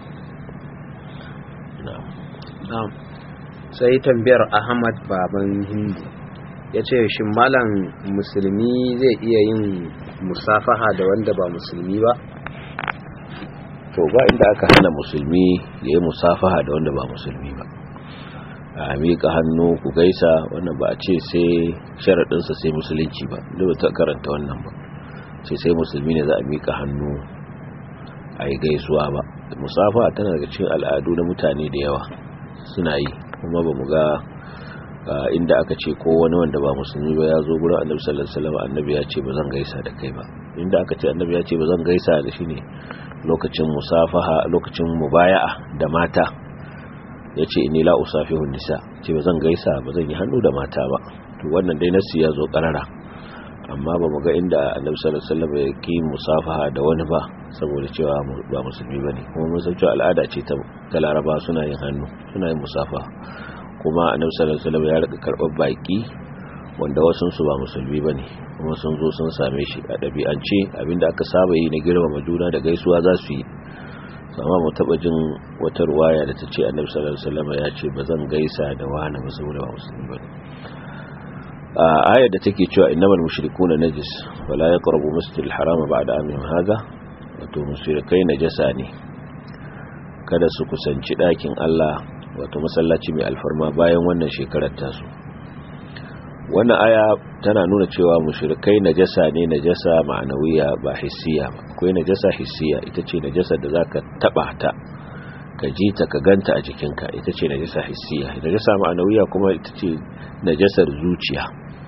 na'am na'am sai tambayar Ahmad baban Hindu yace shin malam musulmi zai iya yin musafaha da wanda ba musulmi ba to ba inda aka hana musulmi ya yi musafaha da wanda ba musulmi ba a miƙa hannu ku gaisa wannan ba a ce sai sharaɗinsa sai musulunci ba da ba ta karanta wannan ba ce sai musulmi ne za a miƙa hannu a yi gaisuwa ba musafaha tana daga cikin al'adu na mutane da yawa suna yi kuma ba mu ga inda aka ce ko wani wanda ba musulmi ba ya zo gurin annabi sallallahu alaihi wasallam annabi ya ce ba zan gaisa da kai ba inda aka ce annabi ya ce ba zan gaisa da shi ne lokacin musafaha lokacin mubaya'a da mata yace inni la usafihu nisa ce ba zan gaisa ba zan yi hannu da mata ba to wannan dai nasi ya zo karara amma ba mu ga inda annabi sallallahu alaihi wasallam ya ki musafaha da wani ba saboda cewa ba musulmi bane kuma mun san cewa al'ada ce ta Laraba suna yin hannu suna yin musafaha kuma annabi sallallahu alaihi wasallam ya rika karbar baki wanda wasun su ba musulmi bane kuma sun zo sun same shi a dabi'ance abinda aka saba yi na girmama juna da gaisuwa za su yi amma mu taba jin wata ruwaya da tace annabi sallallahu alaihi wasallam ya ce bazan gaisa da wani ba saboda ba musulmi bane a ayar da take cewa innamal mushrikuuna najis wala yaqrabu masjidal harama ba'da amihim hadha wato mushrikai najasa ne kada su kusanci dakin Allah wato masallaci mai alfarma bayan wannan shekarar tasu wannan aya tana nuna cewa mushrikai najasa ne najasa ma'anawiya ba hissiya ba akwai najasa hissiya ita ce najasa da zaka taba ta ka ji ta ka ganta a jikinka ita ce najasa hissiya najasa ma'anawiya kuma ita ce najasar zuciya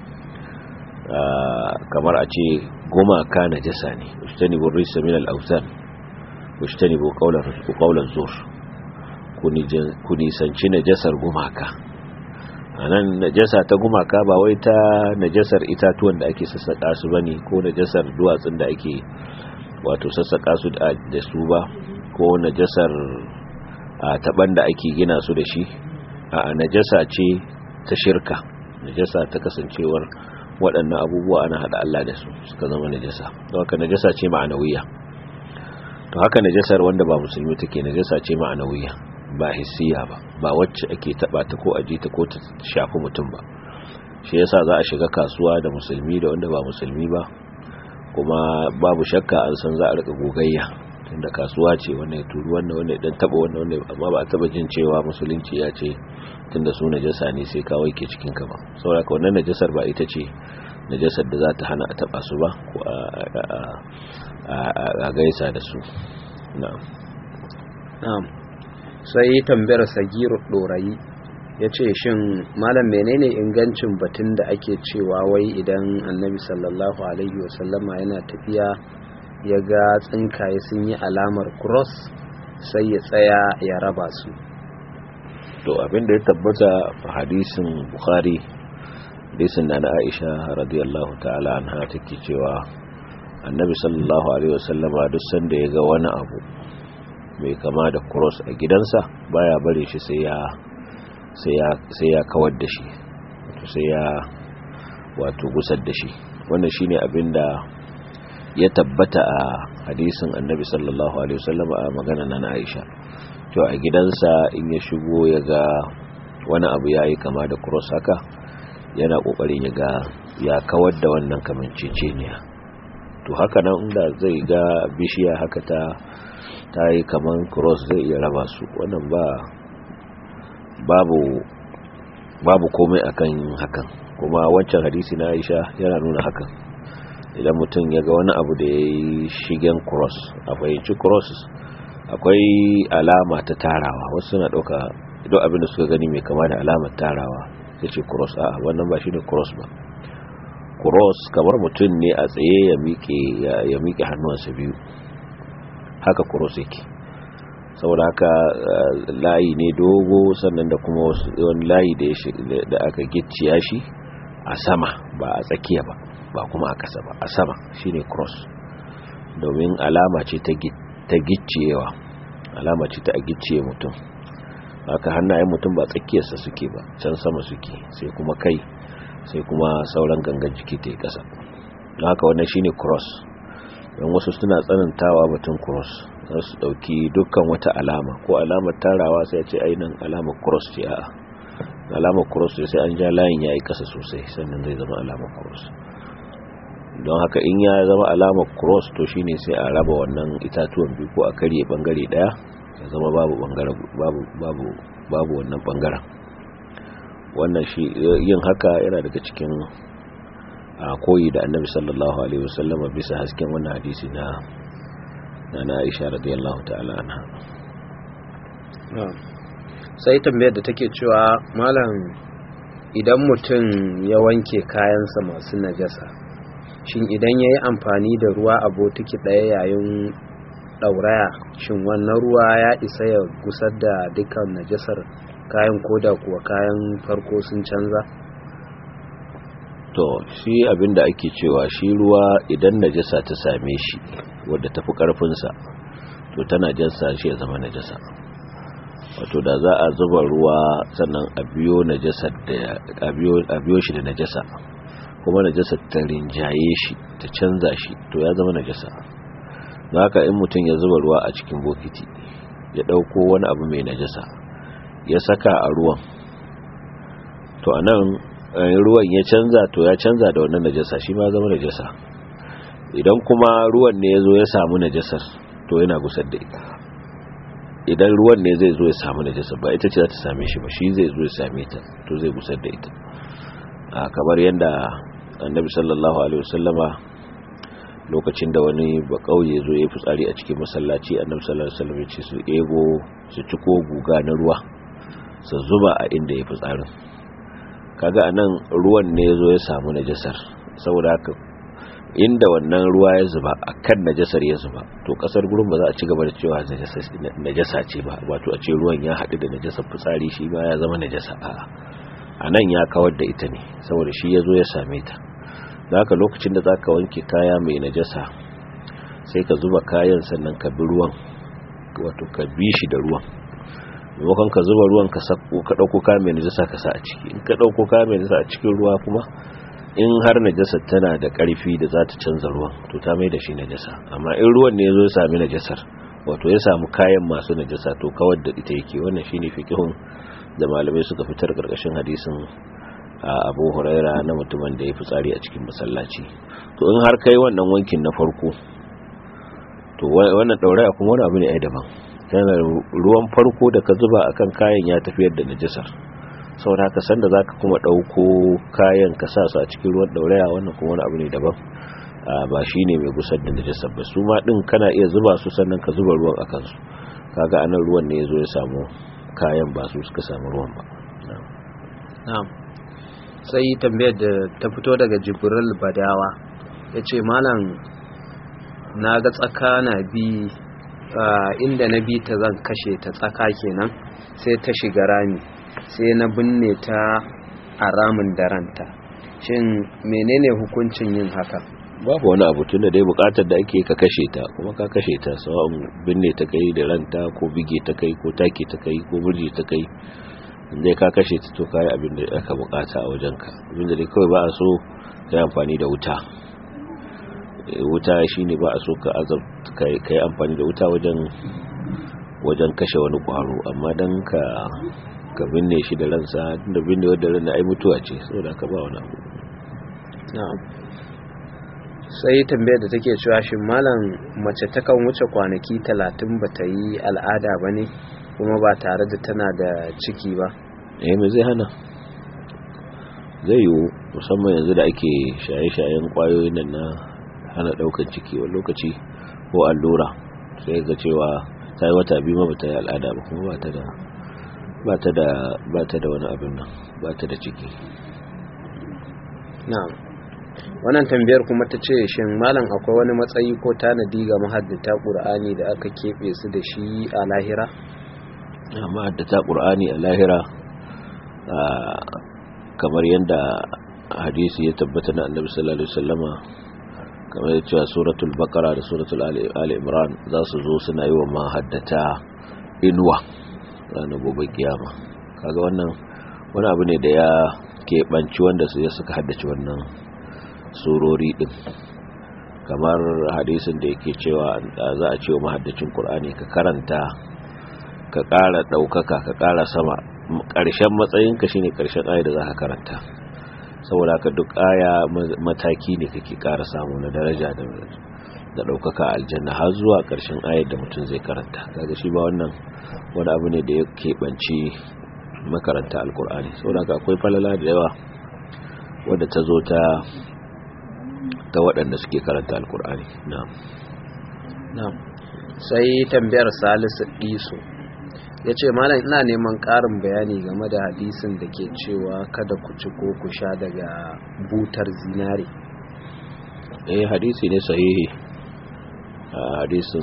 kamar a ce gumaka najasa ne ujtanibu rijsa min al-awthan ujtanibu qawla qawla zur ku nisanci najasar gumaka a nan najasa ta gumaka ba wai ta najasar itatuwan da ake sassaƙa su bane ko najasar duwatsun da ake wato sassaƙa su da su ba ko najasar taban da ake gina su da shi a najasa ce ta shirka najasa ta kasancewar waɗannan abubuwa ana haɗa Allah da su suka zama najasa don haka najasa ce ma'anawiya to haka najasar wanda ba musulmi take najasa ce ma'anawiya ba hissiya ba ba wacce ake taba ta ko aje ta ko ta shafi mutum ba shi yasa za a shiga kasuwa da musulmi da wanda ba musulmi ba kuma babu shakka an san za a rika gogayya tunda kasuwa ce wannan ya turu wannan wannan dan taba wannan wannan amma ba a taba jin cewa musulunci ya ce tunda su najasa ne sai ka waike cikin ka ba saboda ka wannan najasar ba ita ce najasar da za ta hana a taba su ba ko a gaisa da su na'am na'am sai tambayar Sagiru Dorayi yace shin malam menene ingancin batun da ake cewa wai idan Annabi sallallahu alaihi wasallama yana tafiya ya ga tsinkaye sun yi alamar cross sai ya tsaya ya raba su to abinda ya tabbata a hadisin Bukhari hadisin da na Aisha radiyallahu ta'ala anha take cewa Annabi sallallahu alaihi wasallama duk sanda ya ga wani abu mai kama da cross a gidansa baya bare shi sai ya sai ya sai ya kawar da shi wato sai ya wato gusar da shi wannan shine abinda ya tabbata a hadisin Annabi sallallahu alaihi wasallam a magana na Aisha to a gidansa in ya shigo ya ga wani abu yayi kama da cross haka yana kokarin ya ga ya kawar da wannan kamanceceniya to haka nan inda zai ga bishiya haka ta ta yi kaman cross zai iya raba su wannan ba babu babu komai akan hakan kuma wancan hadisi na Aisha yana nuna hakan idan mutum ya ga wani abu da ya yi shigen cross a fahimci cross akwai alama ta tarawa wasu suna ɗauka duk abinda suka gani mai kama da alamar tarawa ya ce cross a wannan ba shi ne cross ba cross kamar mutum ne a tsaye ya miƙe ya miƙe hannuwansa biyu haka cross yake saboda haka layi ne dogo sannan da kuma wani layi da aka gicciya shi a sama ba a tsakiya ba ba kuma a ƙasa ba a sama shine cross domin alama ce ta gicciyewa alama ce ta gicciye mutum haka hannayen mutum ba tsakiyarsa suke ba can sama suke sai kuma kai sai kuma sauran gangan jiki ta yi ƙasa haka wannan shine cross don wasu suna tsanantawa batun cross za su ɗauki dukkan wata alama ko alamar tarawa sai ce ainihin alamar cross ce a alamar cross ce sai an ja layin ya yi ƙasa sosai sannan zai zama alamar cross don haka in ya zama alamar cross to shine sai a raba wannan itatuwan biyu ko a karye bangare daya ya zama babu bangare babu babu babu wannan bangaren wannan shi yin haka yana daga cikin a koyi da Annabi sallallahu alaihi wasallama bisa hasken wannan hadisi na na Aisha radiyallahu ta'ala anha. Sai tambayar da take cewa malam idan mutum ya wanke kayansa masu najasa shin idan yayi amfani da ruwa a botiki daya yayin dauraya shin wannan ruwa ya isa ya gusar da dukkan najasar kayan koda kuwa kayan farko sun canza? To shi abinda ake cewa shi ruwa idan najasa ta same shi wadda tafi karfin sa to tana jansa shi ya zama najasa wato da za a zuba ruwa sannan a biyo najasar da a biyo a biyo shi da najasa kuma najasa ta rinjaye shi ta canza shi to ya zama najasa haka in mutum ya zuba ruwa a cikin bokiti ya dauko wani abu mai najasa ya saka a ruwan to anan ruwan ya canza to ya canza da wannan najasa shi ma zama najasa idan kuma ruwan ne yazo ya samu najasar to yana gusar da ita idan ruwan ne zai zo ya samu najasa ba ita ce za ta same shi ba shi zai zo ya same ta to zai gusar da ita a kamar yanda Annabi sallallahu alaihi wasallama lokacin da wani ba kauye zo ya fitsari a cikin masallaci Annabi sallallahu alaihi wasallam ya ce su ego su ciko guga na ruwa su zuba a inda ya fitsarin kaga anan ruwan ne yazo ya samu najasar saboda haka inda wannan ruwa ya zuba akan najasar ya zuba to kasar gurin ba za a ci gaba da cewa najasa ce ba wato a ce ruwan ya haɗu da najasar fitsari shi ba ya zama najasa a'a anan ya kawar da ita ne saboda shi yazo ya same ta zaka lokacin da zaka wanke kaya mai najasa sai ka zuba kayan sannan ka bi ruwan wato ka bi shi da ruwan maimakon ka zuba ruwan ka sako ka dauko kayan mai najasa ka sa a ciki in ka dauko kayan mai najasa a cikin ruwa kuma in har najasa tana da karfi da za ta canza ruwan to ta mai da shi najasa amma in ruwan ne yazo ya sami najasar wato ya samu kayan masu najasa to kawar da ita yake wannan shine fiqhun da malamai suka fitar karkashin hadisin Abu Huraira na mutumin da ya fitsari a cikin masallaci to in har kai wannan wankin na farko to wannan dauraya kuma wani abu ne ai daban yana ruwan farko da ka zuba akan kayan ya tafiyar da najasar saboda haka sanda zaka kuma dauko kayan ka sa su a cikin ruwan dauraya wannan kuma wani abu ne daban ba shine mai gusar da najasar ba su ma din kana iya zuba su sannan ka zuba ruwan akan su kaga anan ruwan ne yazo ya samu kayan ba su suka samu ruwan ba na'am sai tambayar da ta fito daga Jibril Badawa yace malam na ga tsaka na bi inda na bi ta zan kashe ta tsaka kenan sai ta shiga rami sai na binne ta a ramin da ranta shin menene hukuncin yin haka? Babu wani abu tunda dai bukatar da ake ka kashe ta kuma ka kashe ta sawa'un binne ta kai da ranta ko bige ta kai ko take ta kai ko burje ta kai indai ka kashe ta to kai abin da aka bukata a wajenka abin da dai kawai ba a so kai amfani da wuta wuta shine ba a so ka azab kai kai amfani da wuta wajen wajen kashe wani kwaro amma dan ka ka binne shi da ransa da binne wanda ran ai mutuwa ce saboda ka ba wani abu na'am sai tambayar da take cewa shin malam mace takan wuce kwanaki talatin bata yi al'ada bane kuma ba tare da tana da ciki ba eh me zai hana zai yi musamman yanzu da ake shaye-shayen kwayoyin nan na hana daukar ciki wani lokaci ko allura sai ga cewa sai wata biyu ma bata yi al'ada ba kuma ba ta da ba ta da ba ta da wani abin nan ba ta da ciki na'am wannan tambayar kuma ta ce shin malam akwai wani matsayi ko tanadi ga mahaddata Qur'ani da aka keɓe su da shi a lahira? Mahaddata Qur'ani a lahira kamar yadda hadisi ya tabbata na Annabi sallallahu alaihi wasallama, kamar yadda cewa suratul Baqara da suratul Ali Imran za su zo suna yi wa mahaddata inuwa ranar gobe kiyama. Kaga wannan wani abu ne da ya keɓanci wanda su ya suka haddace wannan surori din, kamar hadisin da yake cewa za a ce wa mahaddacin Qur'ani ka karanta ka ƙara ɗaukaka ka ƙara sama, ƙarshen matsayinka shine ƙarshen aya da za ka karanta, saboda haka duk aya mataki ne kake ƙara samu na daraja da ɗaukaka a aljanna har zuwa ƙarshen ayar da mutum zai karanta. Kaga shi ba wannan wani abu ne da ya keɓanci makaranta alkur'ani, saboda haka akwai falala da yawa wadda ta zo ta ta waɗanda suke karanta alkur'ani. na'am na'am sai tambayar Salisu Isu ya ce malam ina neman ƙarin bayani game da hadisin da ke cewa kada ku ci ko ku sha daga butar zinare. eh hadisi ne sahihi, hadisin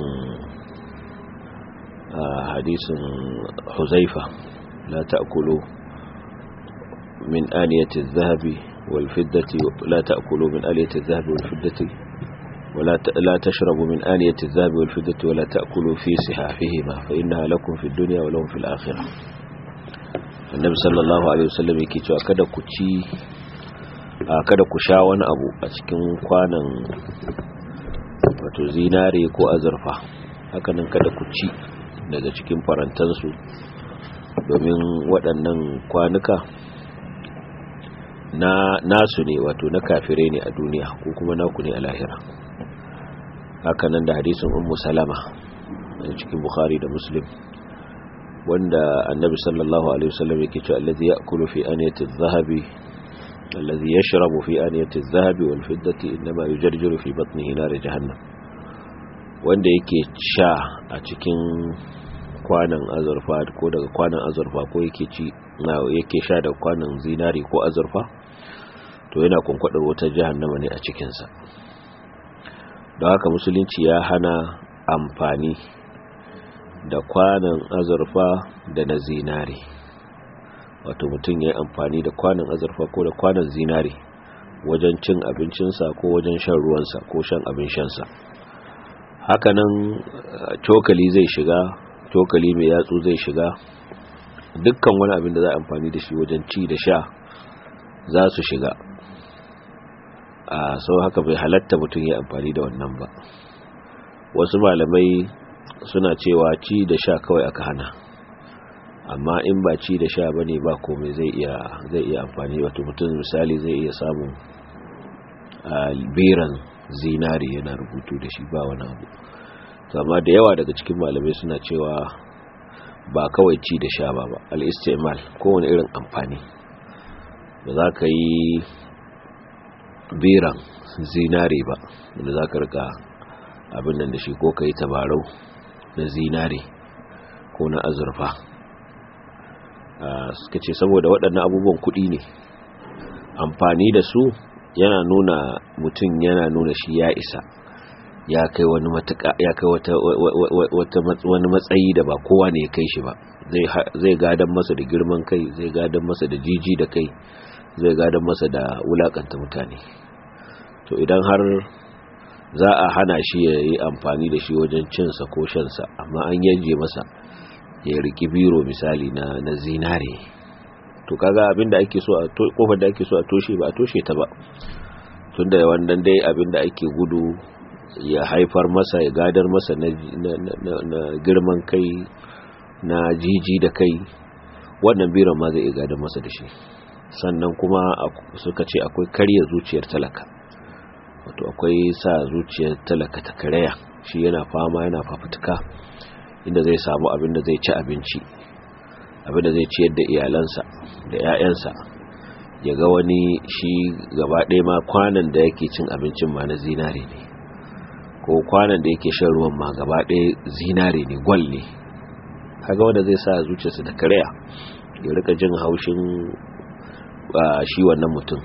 hadisin Huzaifa, la ta'kulu min aniyati adh-dhahabi wal fiddati la ta'kulu min aniyati adh-dhahabi wal fiddati ولا لا تشربوا من آنية الذهب والفضة ولا تأكلوا في سحافهما فإنها لكم في الدنيا ولهم في الآخرة. النبي صلى الله عليه وسلم yake cewa kada ku ci kada ku sha wani abu a cikin kwanan wato zinare ko azurfa, hakanan kada ku ci daga cikin farantansu, domin waɗannan kwanuka na nasu ne, wato na kafirai ne a duniya ko kuma naku ne a lahira. Hakanan da hadisin Ummu Salama a cikin Bukhari da Muslim, wanda Annabi sallallahu alaihi wasallam yake cewa allazi ya'kulu fi aniyati adh-dhahabi allazi yashrabu fi aniyati adh-dhahabi wal fiddati inma yujarjiru fi batnihi nar jahannam, wanda yake sha a cikin kwanan azurfa ko daga kwanan azurfa ko yake ci na yake sha da kwanan zinari ko azurfa, to yana kunkwadar wata jahannama ne a cikin sa. Don haka musulunci ya hana amfani da kwanan azurfa da na zinari, wato mutum ya yi amfani da kwanan azurfa ko da kwanan zinari wajen cin abincinsa ko wajen shan ruwansa ko shan abin shansa. Hakanan cokali zai shiga, cokali mai yatsu zai shiga, dukkan wani abin da za a amfani da shi wajen ci da sha za su shiga. a sau haka bai halatta mutum ya amfani da wannan ba. Wasu malamai suna cewa ci da sha kawai aka hana, amma in ba ci da sha bane ba komai zai iya zai iya amfani. Wato mutum misali zai iya samun albiran zinari yana rubutu da shi ba wani abu. Amma da yawa daga cikin malamai suna cewa ba kawai ci da sha ba ba, al-istimal, kowane irin amfani. ba za ka yi biran zinari ba wanda za ka rika abin nan da shi, ko ka yi tabarau na zinari ko na azurfa. Suka ce saboda waɗannan abubuwan kuɗi ne, amfani da su yana nuna mutum yana nuna shi ya isa, ya kai wani matuƙa, ya kai wata wata wani matsayi da ba kowa ne ya kai shi ba. Zai zai gadan masa da girman kai, zai gadan masa da jiji da kai, zai gadan masa da wulakanta mutane. To idan har za a hana shi ya yi amfani da shi wajen cinsa ko shansa, amma an yaje masa ya riki biro misali na na zinare, to kaga abinda ake so a kofar da ake so a toshe ba a toshe ta ba, tunda wannan dai abinda ake gudu ya haifar masa, ya gadar masa na, na, na, na girman kai, na jiji da kai, wannan biron ma zai gadar masa da shi. Sannan kuma suka ce akwai karya zuciyar talaka, wato akwai sa zuciyar talaka ta karaya, shi yana fama yana fafutuka inda zai samu abin da zai ci abinci, abin da zai ciyar da iyalansa da 'ya'yansa. Ya ga wani shi gaba ɗaya ma kwanan da yake cin abincin ma na zinare ne, ko kwanan da yake shan ruwan ma gaba ɗaya zinare ne, gwal ne. Kaga wanda zai sa zuciyarsa da karaya, ya rika jin haushin shi wannan mutum,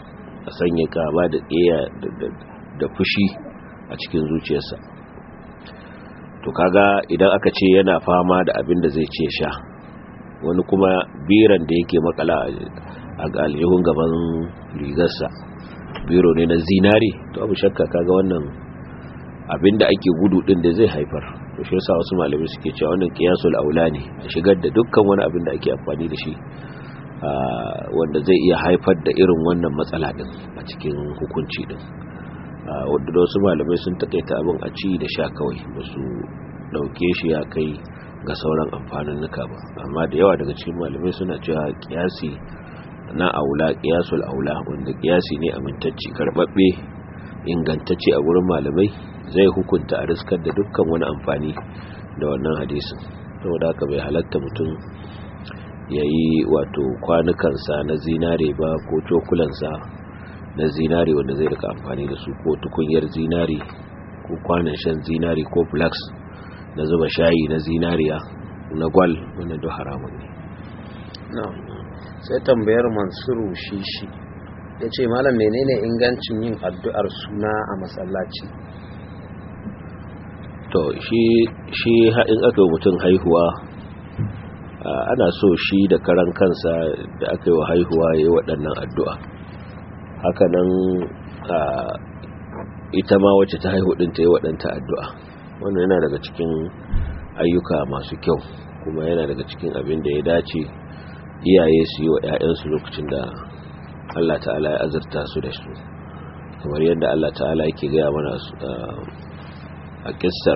a sanya gaba da ƙeya da fushi a cikin zuciyarsa. To kaga idan aka ce yana fama da abin da zai ce sha, wani kuma biran da yake makala a aljihun gaban rigarsa biro ne na zinari, to abu shakka kaga wannan abin da ake gudu din da zai haifar. To shi yasa wasu malamai suke cewa wannan qiyasul aula ne, a shigar da dukkan wani abin da ake amfani da shi wanda zai iya haifar da irin wannan matsala din a cikin hukunci din. Wadda wasu malamai sun takaita abin a ci da sha kawai, ba su dauke shi ya kai ga sauran amfanin nuka ba. Amma da yawa daga cikin malamai suna cewa kiyasi na aula, kiyasul aula, wanda kiyasi ne amintacci karbabbe ingantacce a gurin malamai, zai hukunta a riskar da dukkan wani amfani da wannan hadisin. saboda haka bai halatta mutum ya yi wato kwanukansa na zinare ba, ko cokulansa na zinari wanda zai rika amfani da su, ko tukunyar zinari, ko kwanan shan zinari, ko flax na zuba shayi na zinariya na gwal, wannan duk haramun ne. sai tambayar Mansuru Shishi ya ce malam menene ingancin yin addu'ar suna a masallaci? To shi shi in aka yi mutum haihuwa, ana so shi da karan kansa da aka yi wa haihuwa ya yi waɗannan addu'a. Hakanan ita ma wacce ta haihu ɗin ta yi waɗanta addu'a. Wannan yana daga cikin ayyuka masu kyau, kuma yana daga cikin abin da ya dace iyaye su yi wa ‘ya'yansu lokacin da Allah ta'ala ya azurta su da su, kamar yadda Allah ta'ala yake gaya mana a kissar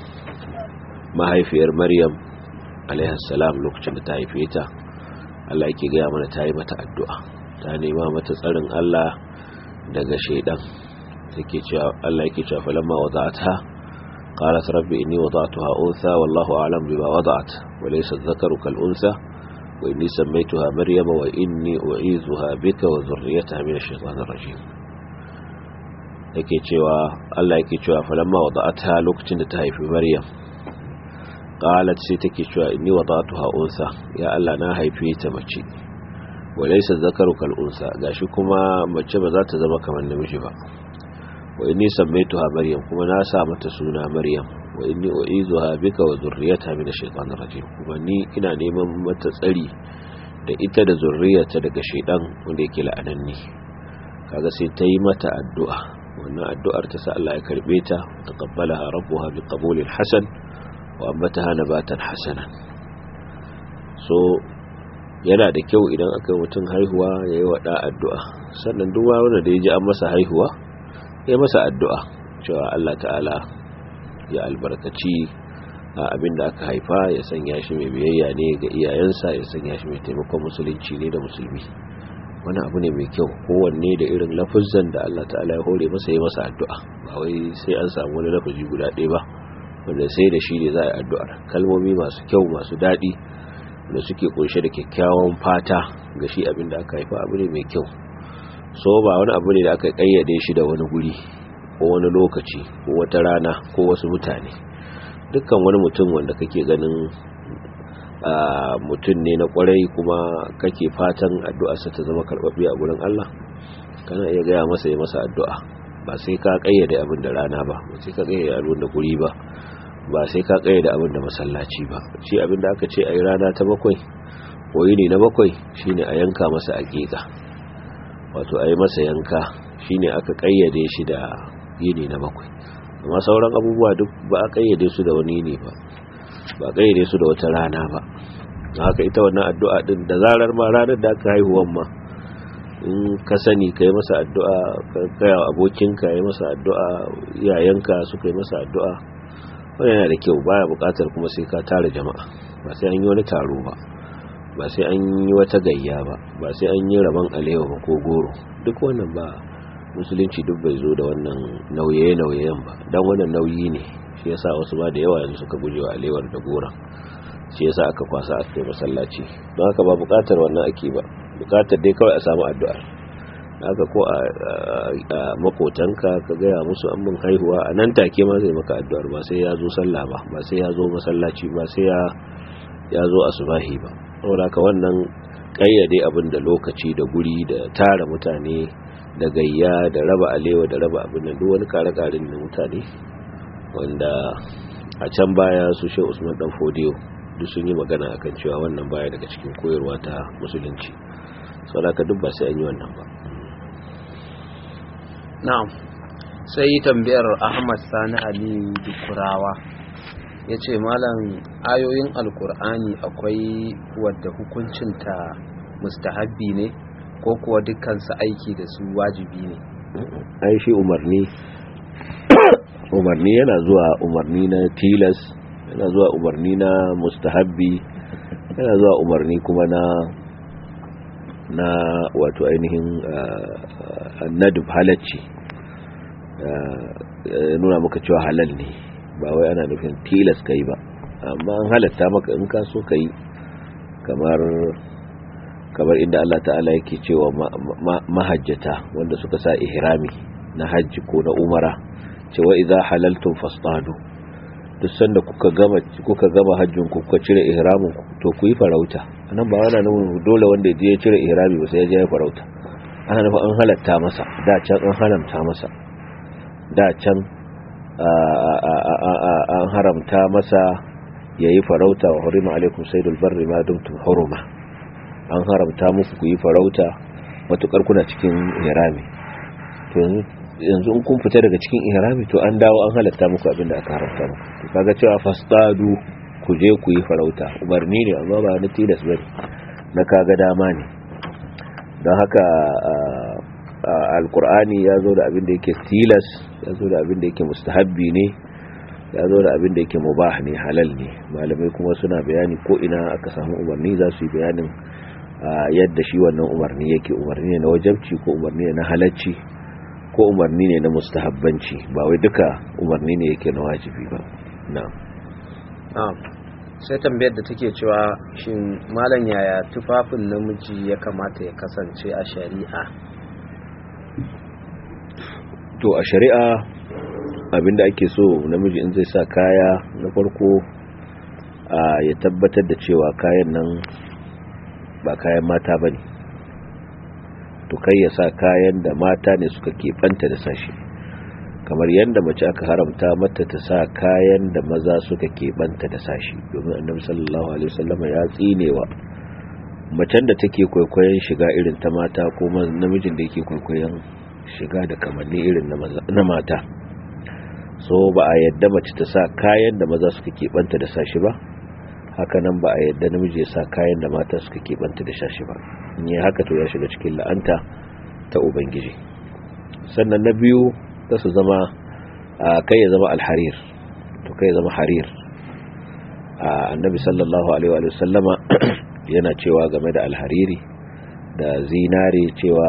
mahaifiyar Maryam alaihassalam lokacin da ta haife ta. Allah yake gaya mana ta yi mata addu'a, ta nema mata tsarin Allah daga shaidan. Yake cewa Allah yake cewa falamma wada'atha qalat rabbi inni wada'tuha untha wallahu a'lam bima wada'at wa laysa adh-dhakaru kal untha wa inni sammaytuha maryama wa inni u'izuha bika wa dhurriyyataha min ash-shaytanir rajim. Yake cewa Allah yake cewa falamma wada'atha lokacin da ta haifi Maryam, qalat sai take cewa inni wada'tuha untha, ya Allah na haife ta mace, wa laysa dhakaru kal unsa, gashi kuma mace ba za ta zama kamar namiji ba. wa inni sammaytuha maryam, kuma na sa mata suna maryam, wa inni u'izuha bika wa dhurriyyataha min ash-shaytanir rajim, kuma ni ina neman mata tsari da ita da zurriyarta daga shaytan wanda yake la'ananni. kaga sai ta yi mata addu'a, wannan addu'ar ta sa Allah ya karbe ta, taqabbalaha rabbuha biqabulin hasan wa ambataha nabatan hasanan. so yana da kyau idan aka yi mutum haihuwa ya yi waɗa addu'a, sannan duk wanda da ya ji an masa haihuwa ya masa addu'a cewa Allah ta'ala ya albarkaci abin da aka haifa, ya sanya shi mai biyayya ne ga iyayensa, ya sanya shi mai taimakon musulunci ne da musulmi. wani abu ne mai kyau, kowanne da irin lafazan da Allah ta'ala ya hore masa ya masa addu'a, ba wai sai an samu wani lafazi guda ɗaya ba wanda sai da shi ne za a yi addu'ar. Kalmomi masu kyau masu daɗi da suke kunshe da kyakkyawan fata ga shi abin da aka haifa abu ne mai kyau. so ba wani abu ne da aka kayyade shi da wani guri ko wani lokaci ko wata rana ko wasu mutane. dukkan wani mutum wanda kake ganin mutum ne na kwarai kuma kake fatan addu'arsa ta zama karɓaɓɓe a gurin Allah, kana iya gaya masa ya masa addu'a, ba sai ka kayyade abin da rana ba, ba sai ka kayyade abin da guri ba, ba sai ka kayyade abin da masallaci ba. shi abin da aka ce a yi rana ta bakwai ko yini na bakwai shine a yanka masa aqiqa, wato a yi masa yanka, shine aka kayyade shi da yini na bakwai. amma sauran abubuwa duk ba a kayyade su da wani yini ba, ba a kayyade su da wata rana ba. haka ita wannan addu'a din da zarar ma ranar da aka haihuwan ma in ka sani kai masa addu'a, ka kai abokinka yi masa addu'a, iyayenka suka yi masa addu'a, wannan yana da kyau. baya bukatar kuma sai ka tara jama'a, ba sai an yi wani taro ba, ba sai an yi wata gayya ba, ba sai an yi rabon alewa ba ko goro. duk wannan ba, musulunci duk bai zo da wannan nauye-nauyen ba, dan wannan nauyi ne. shi yasa wasu ba da yawa yanzu suka gujewa alewar da gora, shi yasa aka kwasa aka kai masallaci. don haka ba bukatar wannan ake ba, bukatar dai kawai a samu addu'ar. haka ko a makotanka ka gaya musu an mun haihuwa, a nan take ma zai maka addu'ar, ba sai ya zo sallah ba, ba sai ya zo masallaci ba, sai ya ya zo asubahi ba. saboda haka wannan kayyade abin da lokaci da guri da tara mutane da gayya da raba alewa da raba abin nan duk wani kare-karen na mutane wanda a can baya su Sheikh Usman Dan Fodiyo duk sun yi magana akan cewa wannan baya daga cikin koyarwa ta musulunci saboda ka duk ba sai an yi wannan ba. na'am. Sai tambayar Ahmad Sani Ali Dukurawa yace malam ayoyin alkur'ani akwai wadda hukuncinta mustahabbi ne ko kuwa dukkan su aiki da su wajibi ne? ai shi umarni umarni yana zuwa umarni na tilas, yana zuwa umarni na mustahabbi, yana zuwa umarni kuma na na wato ainihin nadub halacci, nuna maka cewa halal ne, ba wai ana nufin tilas kai ba, amma an halatta maka in ka so kai, kamar kamar inda Allah ta'ala yake cewa mahajjata wanda suka sa ihrami na hajji ko na umara cewa idza halaltum fastadu, duk sanda kuka gama kuka gama hajjin ku kuka cire ihramin ku to ku yi farauta. anan ba ana nufin dole wanda ya je ya cire ihrami ba sai ya je ya farauta, ana nufin an halatta masa, da can an haramta masa, da can an haramta masa yayi farauta, wa hurima alaikum saydul barri ma dumtum huruma, an haramta muku ku yi farauta matukar kuna cikin ihrami. to yanzu in kun fita daga cikin ihrami to an dawo an halatta muku abinda aka haramta muku. to kaga cewa fasdadu ku je ku yi farauta umarni ne amma ba na tilas bane, na kaga dama ne. don haka alqur'ani ya zo da abinda yake tilas, ya zo da abinda yake mustahabbi ne, ya zo da abinda yake mubah ne, halal ne. malamai kuma suna bayani ko ina aka samu umarni za su yi bayanin yadda shi wannan umarni yake, umarni ne na wajabci ko umarni ne na halacci ko umarni ne na mustahabbanci, ba wai duka umarni ne yake na wajibi ba. na'am. na'am. Sai tambayar da take cewa shin malam yaya tufafin namiji ya kamata ya kasance a shari'a? To a shari'a abinda ake so namiji in zai sa kaya, na farko ya tabbatar da cewa kayan nan ba kayan mata bane, to kai ya sa kayan da mata ne suka keɓanta da sashi, kamar yadda mace aka haramta mata ta sa kayan da maza suka keɓanta da sashi, domin annabi sallallahu alaihi wasallam ya tsinewa macen da take kwaikwayon shiga irin ta mata ko namijin da yake kwaikwayon shiga da kamanni irin na mata. so ba a yadda mace ta sa kayan da maza suka keɓanta da sashi ba, haka nan ba a yadda namiji ya sa kayan da mata suka keɓanta da sashi ba. in yi haka to ya shiga cikin la'anta ta ubangiji. sannan na biyu ta su zama kai ya zama alharir, to kai ya zama harir. annabi sallallahu alaihi wa sallama yana cewa game da alhariri da zinare cewa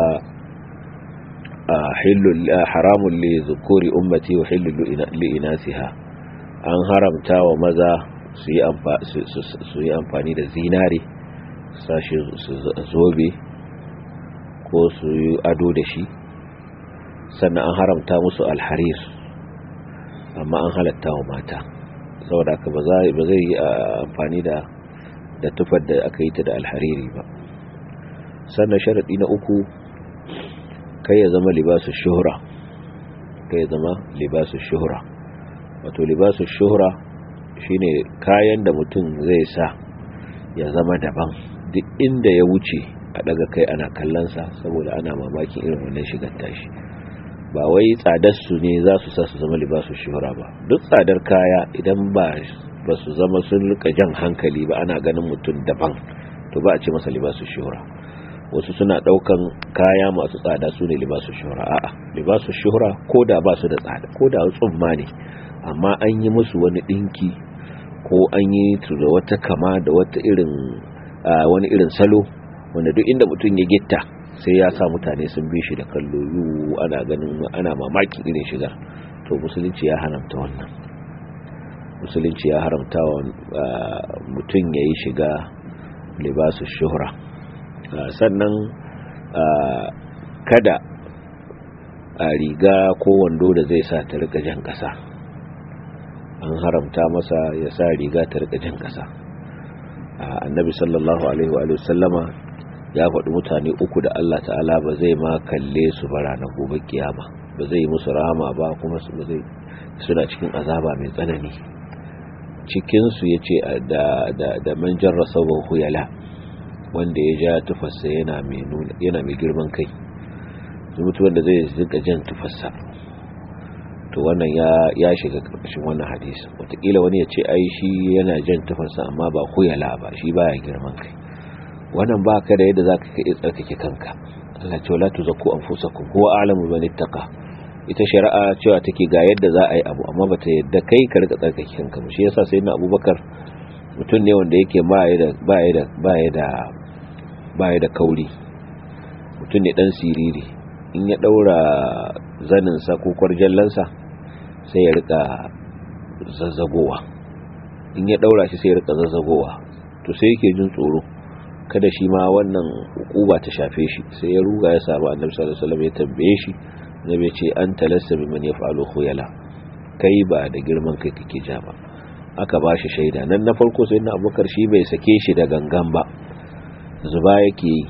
haramun li zukuri ummati wa hillul li inasiha, an haramta wa maza su yi amfani da zinare, sashi su zobe ko su yi ado da shi, sannan an haramta musu alharir amma an halatta wa mata, saboda haka ba zai yi amfani da da tufar da aka yi ta da alhariri ba. sannan sharadi na uku kai ya zama libasu shuhura, kai ya zama libasu shuhura, wato libasu shuhura shine kayan da mutum zai sa ya zama daban, duk inda ya wuce a daga kai ana kallonsa saboda ana mamakin irin wannan shigar tashi. ba wai tsadar su ne za su sa su zama libasu shuhura ba, duk tsadar kaya idan ba ba su zama sun rika jan hankali ba, ana ganin mutum daban, to ba a ce masa libasu shuhura. wasu suna daukan kaya masu tsada su ne libasu shuhura, a'a libasu shuhura ko da ba su da tsada, ko da tsumma ne amma an yi musu wani dinki ko an yi da wata kama da wata irin wani irin salo wanda duk inda mutum ya gitta sai ya sa mutane sun bi shi da kallo yu, ana ganin ana mamakin irin shigar. to musulunci ya haramta wannan, musulunci ya haramta wa mutum ya yi shiga libasu shuhura. sannan kada a riga ko wando da zai sa ta rika jan kasa, an haramta masa ya sa riga ta rika jan kasa. annabi sallallahu alaihi wa sallama ya faɗi mutane uku da Allah ta'ala ba zai ma kalle su ba ranar gobe kiyama, ba zai yi musu rahama ba, kuma su zai suna cikin azaba mai tsanani. Cikin su yace da da da man jarra sawan huyala, wanda ya ja tufarsa yana mai nuna yana mai girman kai, mutumin da zai zinka jan tufarsa, to wannan ya ya shiga karkashin wannan hadisi. Wataƙila wani ya ce ai shi yana jan tufarsa amma ba huyala ba, shi baya girman kai. Wannan ba ka da yadda za ka iya tsarkake kanka. Allah ce wala tuzakku anfusakum huwa a'lamu man ittaqa. Ita shari'a cewa take ga yadda za a yi abu, amma bata yadda kai ka rika tsarkake kanka ba. Shi yasa sayyidina Abubakar mutum ne wanda yake baya da baya da baya da baya da kauri, mutum ne dan siriri. In ya daura zanin sa ko kwarjallan sa sai ya rika zazzagowa, in ya daura shi sai ya rika zazzagowa, to sai yake jin tsoro kada shi ma wannan hukuba ta shafe shi, sai ya ruga ya samu annabi sallallahu alaihi wasallam ya tambaye shi. Annabi ya ce anta lasta biman yaf'alu khuyala, kai ba da girman kai kake ja ba. Aka ba shi shaida nan na farko. Sai na Abubakar shi bai sake shi da gangan ba, zuba yake yi,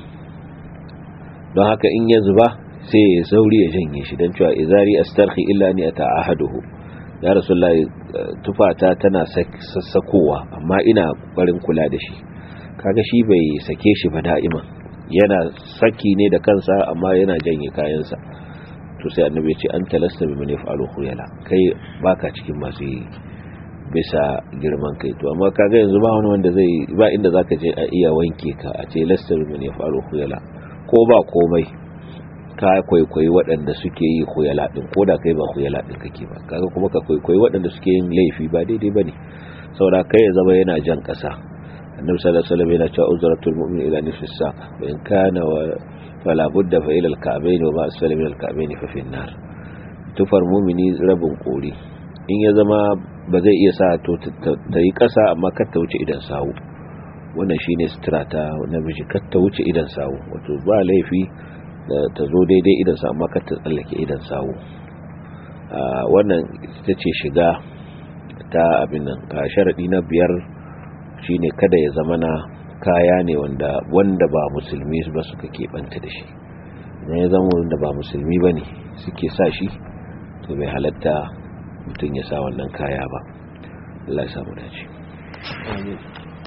don haka in ya zuba sai ya sauri ya janye shi, don cewa izari astarhi illa ni ata'ahaduhu, ya rasulullahi tufata tana sassakowa amma ina barin kula da shi. Kaga shi bai sake shi ba, da'ima yana saki ne da kansa amma yana janye kayansa. To sai annabi ya ce an talasta bi man yaf'alu khuyala, kai baka cikin masu yi bisa girman kai. To amma kaga yanzu ba wani wanda zai ba inda zaka je a iya wanke ka a ce lasta bi man yaf'alu khuyala, ko ba komai ka kwaikwayi waɗanda suke yi khuyala din, ko da kai ba khuyala din kake ba. Kaga kuma ka kwaikwayi waɗanda suke yin laifi ba daidai bane, saboda kai ya zama yana jan ƙasa. Annabi sallallahu alaihi wasallam yana cewa uzratul mu'min ila nisfi saq wa in kana wa fala budda fa ila al-ka'bayn wa ma asfala min al-ka'bayn fa fi an-nar. Tufar mu'mini rabin kori, in ya zama ba zai iya sa to ta yi kasa amma kar ta wuce idan sawu, wannan shine sutura ta namiji, kar ta wuce idan sawu. Wato ba laifi ta zo daidai idan sa amma kar ta tsallake idan sawu. Wannan ita ce shiga ta abin nan. Sharadi na biyar shine kada ya zama na kaya ne wanda wanda ba musulmi ba suka keɓanta da shi. Idan ya zama wanda ba musulmi ba ne suke sa shi, to bai halatta mutum ya sa wannan kaya ba. Allah ya samu dace. Amin.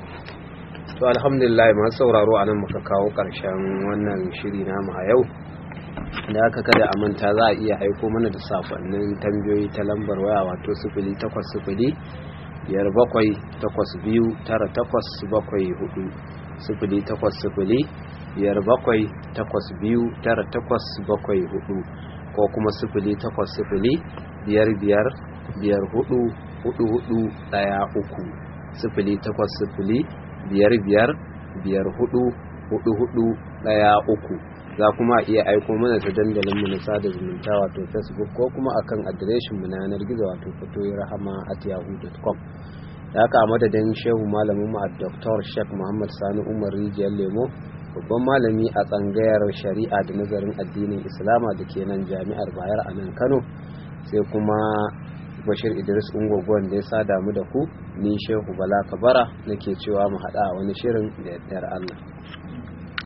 To alhamdulillah, masu sauraro a nan muka kawo ƙarshen wannan shiri namu a yau. Da aka kada a manta za a iya aiko mana da sakonnin tambayoyi ta lambar waya, wato sifili takwas sifili biyar bakwai takwas biyu tara takwas bakwai hudu, sifili takwas sifili biyar bakwai takwas biyu tara takwas bakwai hudu, ko kuma sifili takwas sifili biyar biyar biyar hudu hudu hudu daya uku, sifili takwas sifili biyar biyar biyar hudu hudu hudu daya uku. Za kuma iya aiko mana ta dandalinmu na sada zumunta, wato Facebook, ko kuma akan adireshinmu na yanar gizo, wato fatoyirahama at yahoo dot com. da haka a madadin shehu malamin mu a Doctor Sheikh Muhammad Sani Umar Rijiyar Lemo, babban malami a tsangayar shari'a da nazarin addinin Islama da ke nan jami'ar Bayar a nan Kano, sai kuma Bashir Idris Ungogon da ya sada mu da ku, ni Shehu Bala Kabara nake cewa mu haɗa wani shirin da yardar Allah.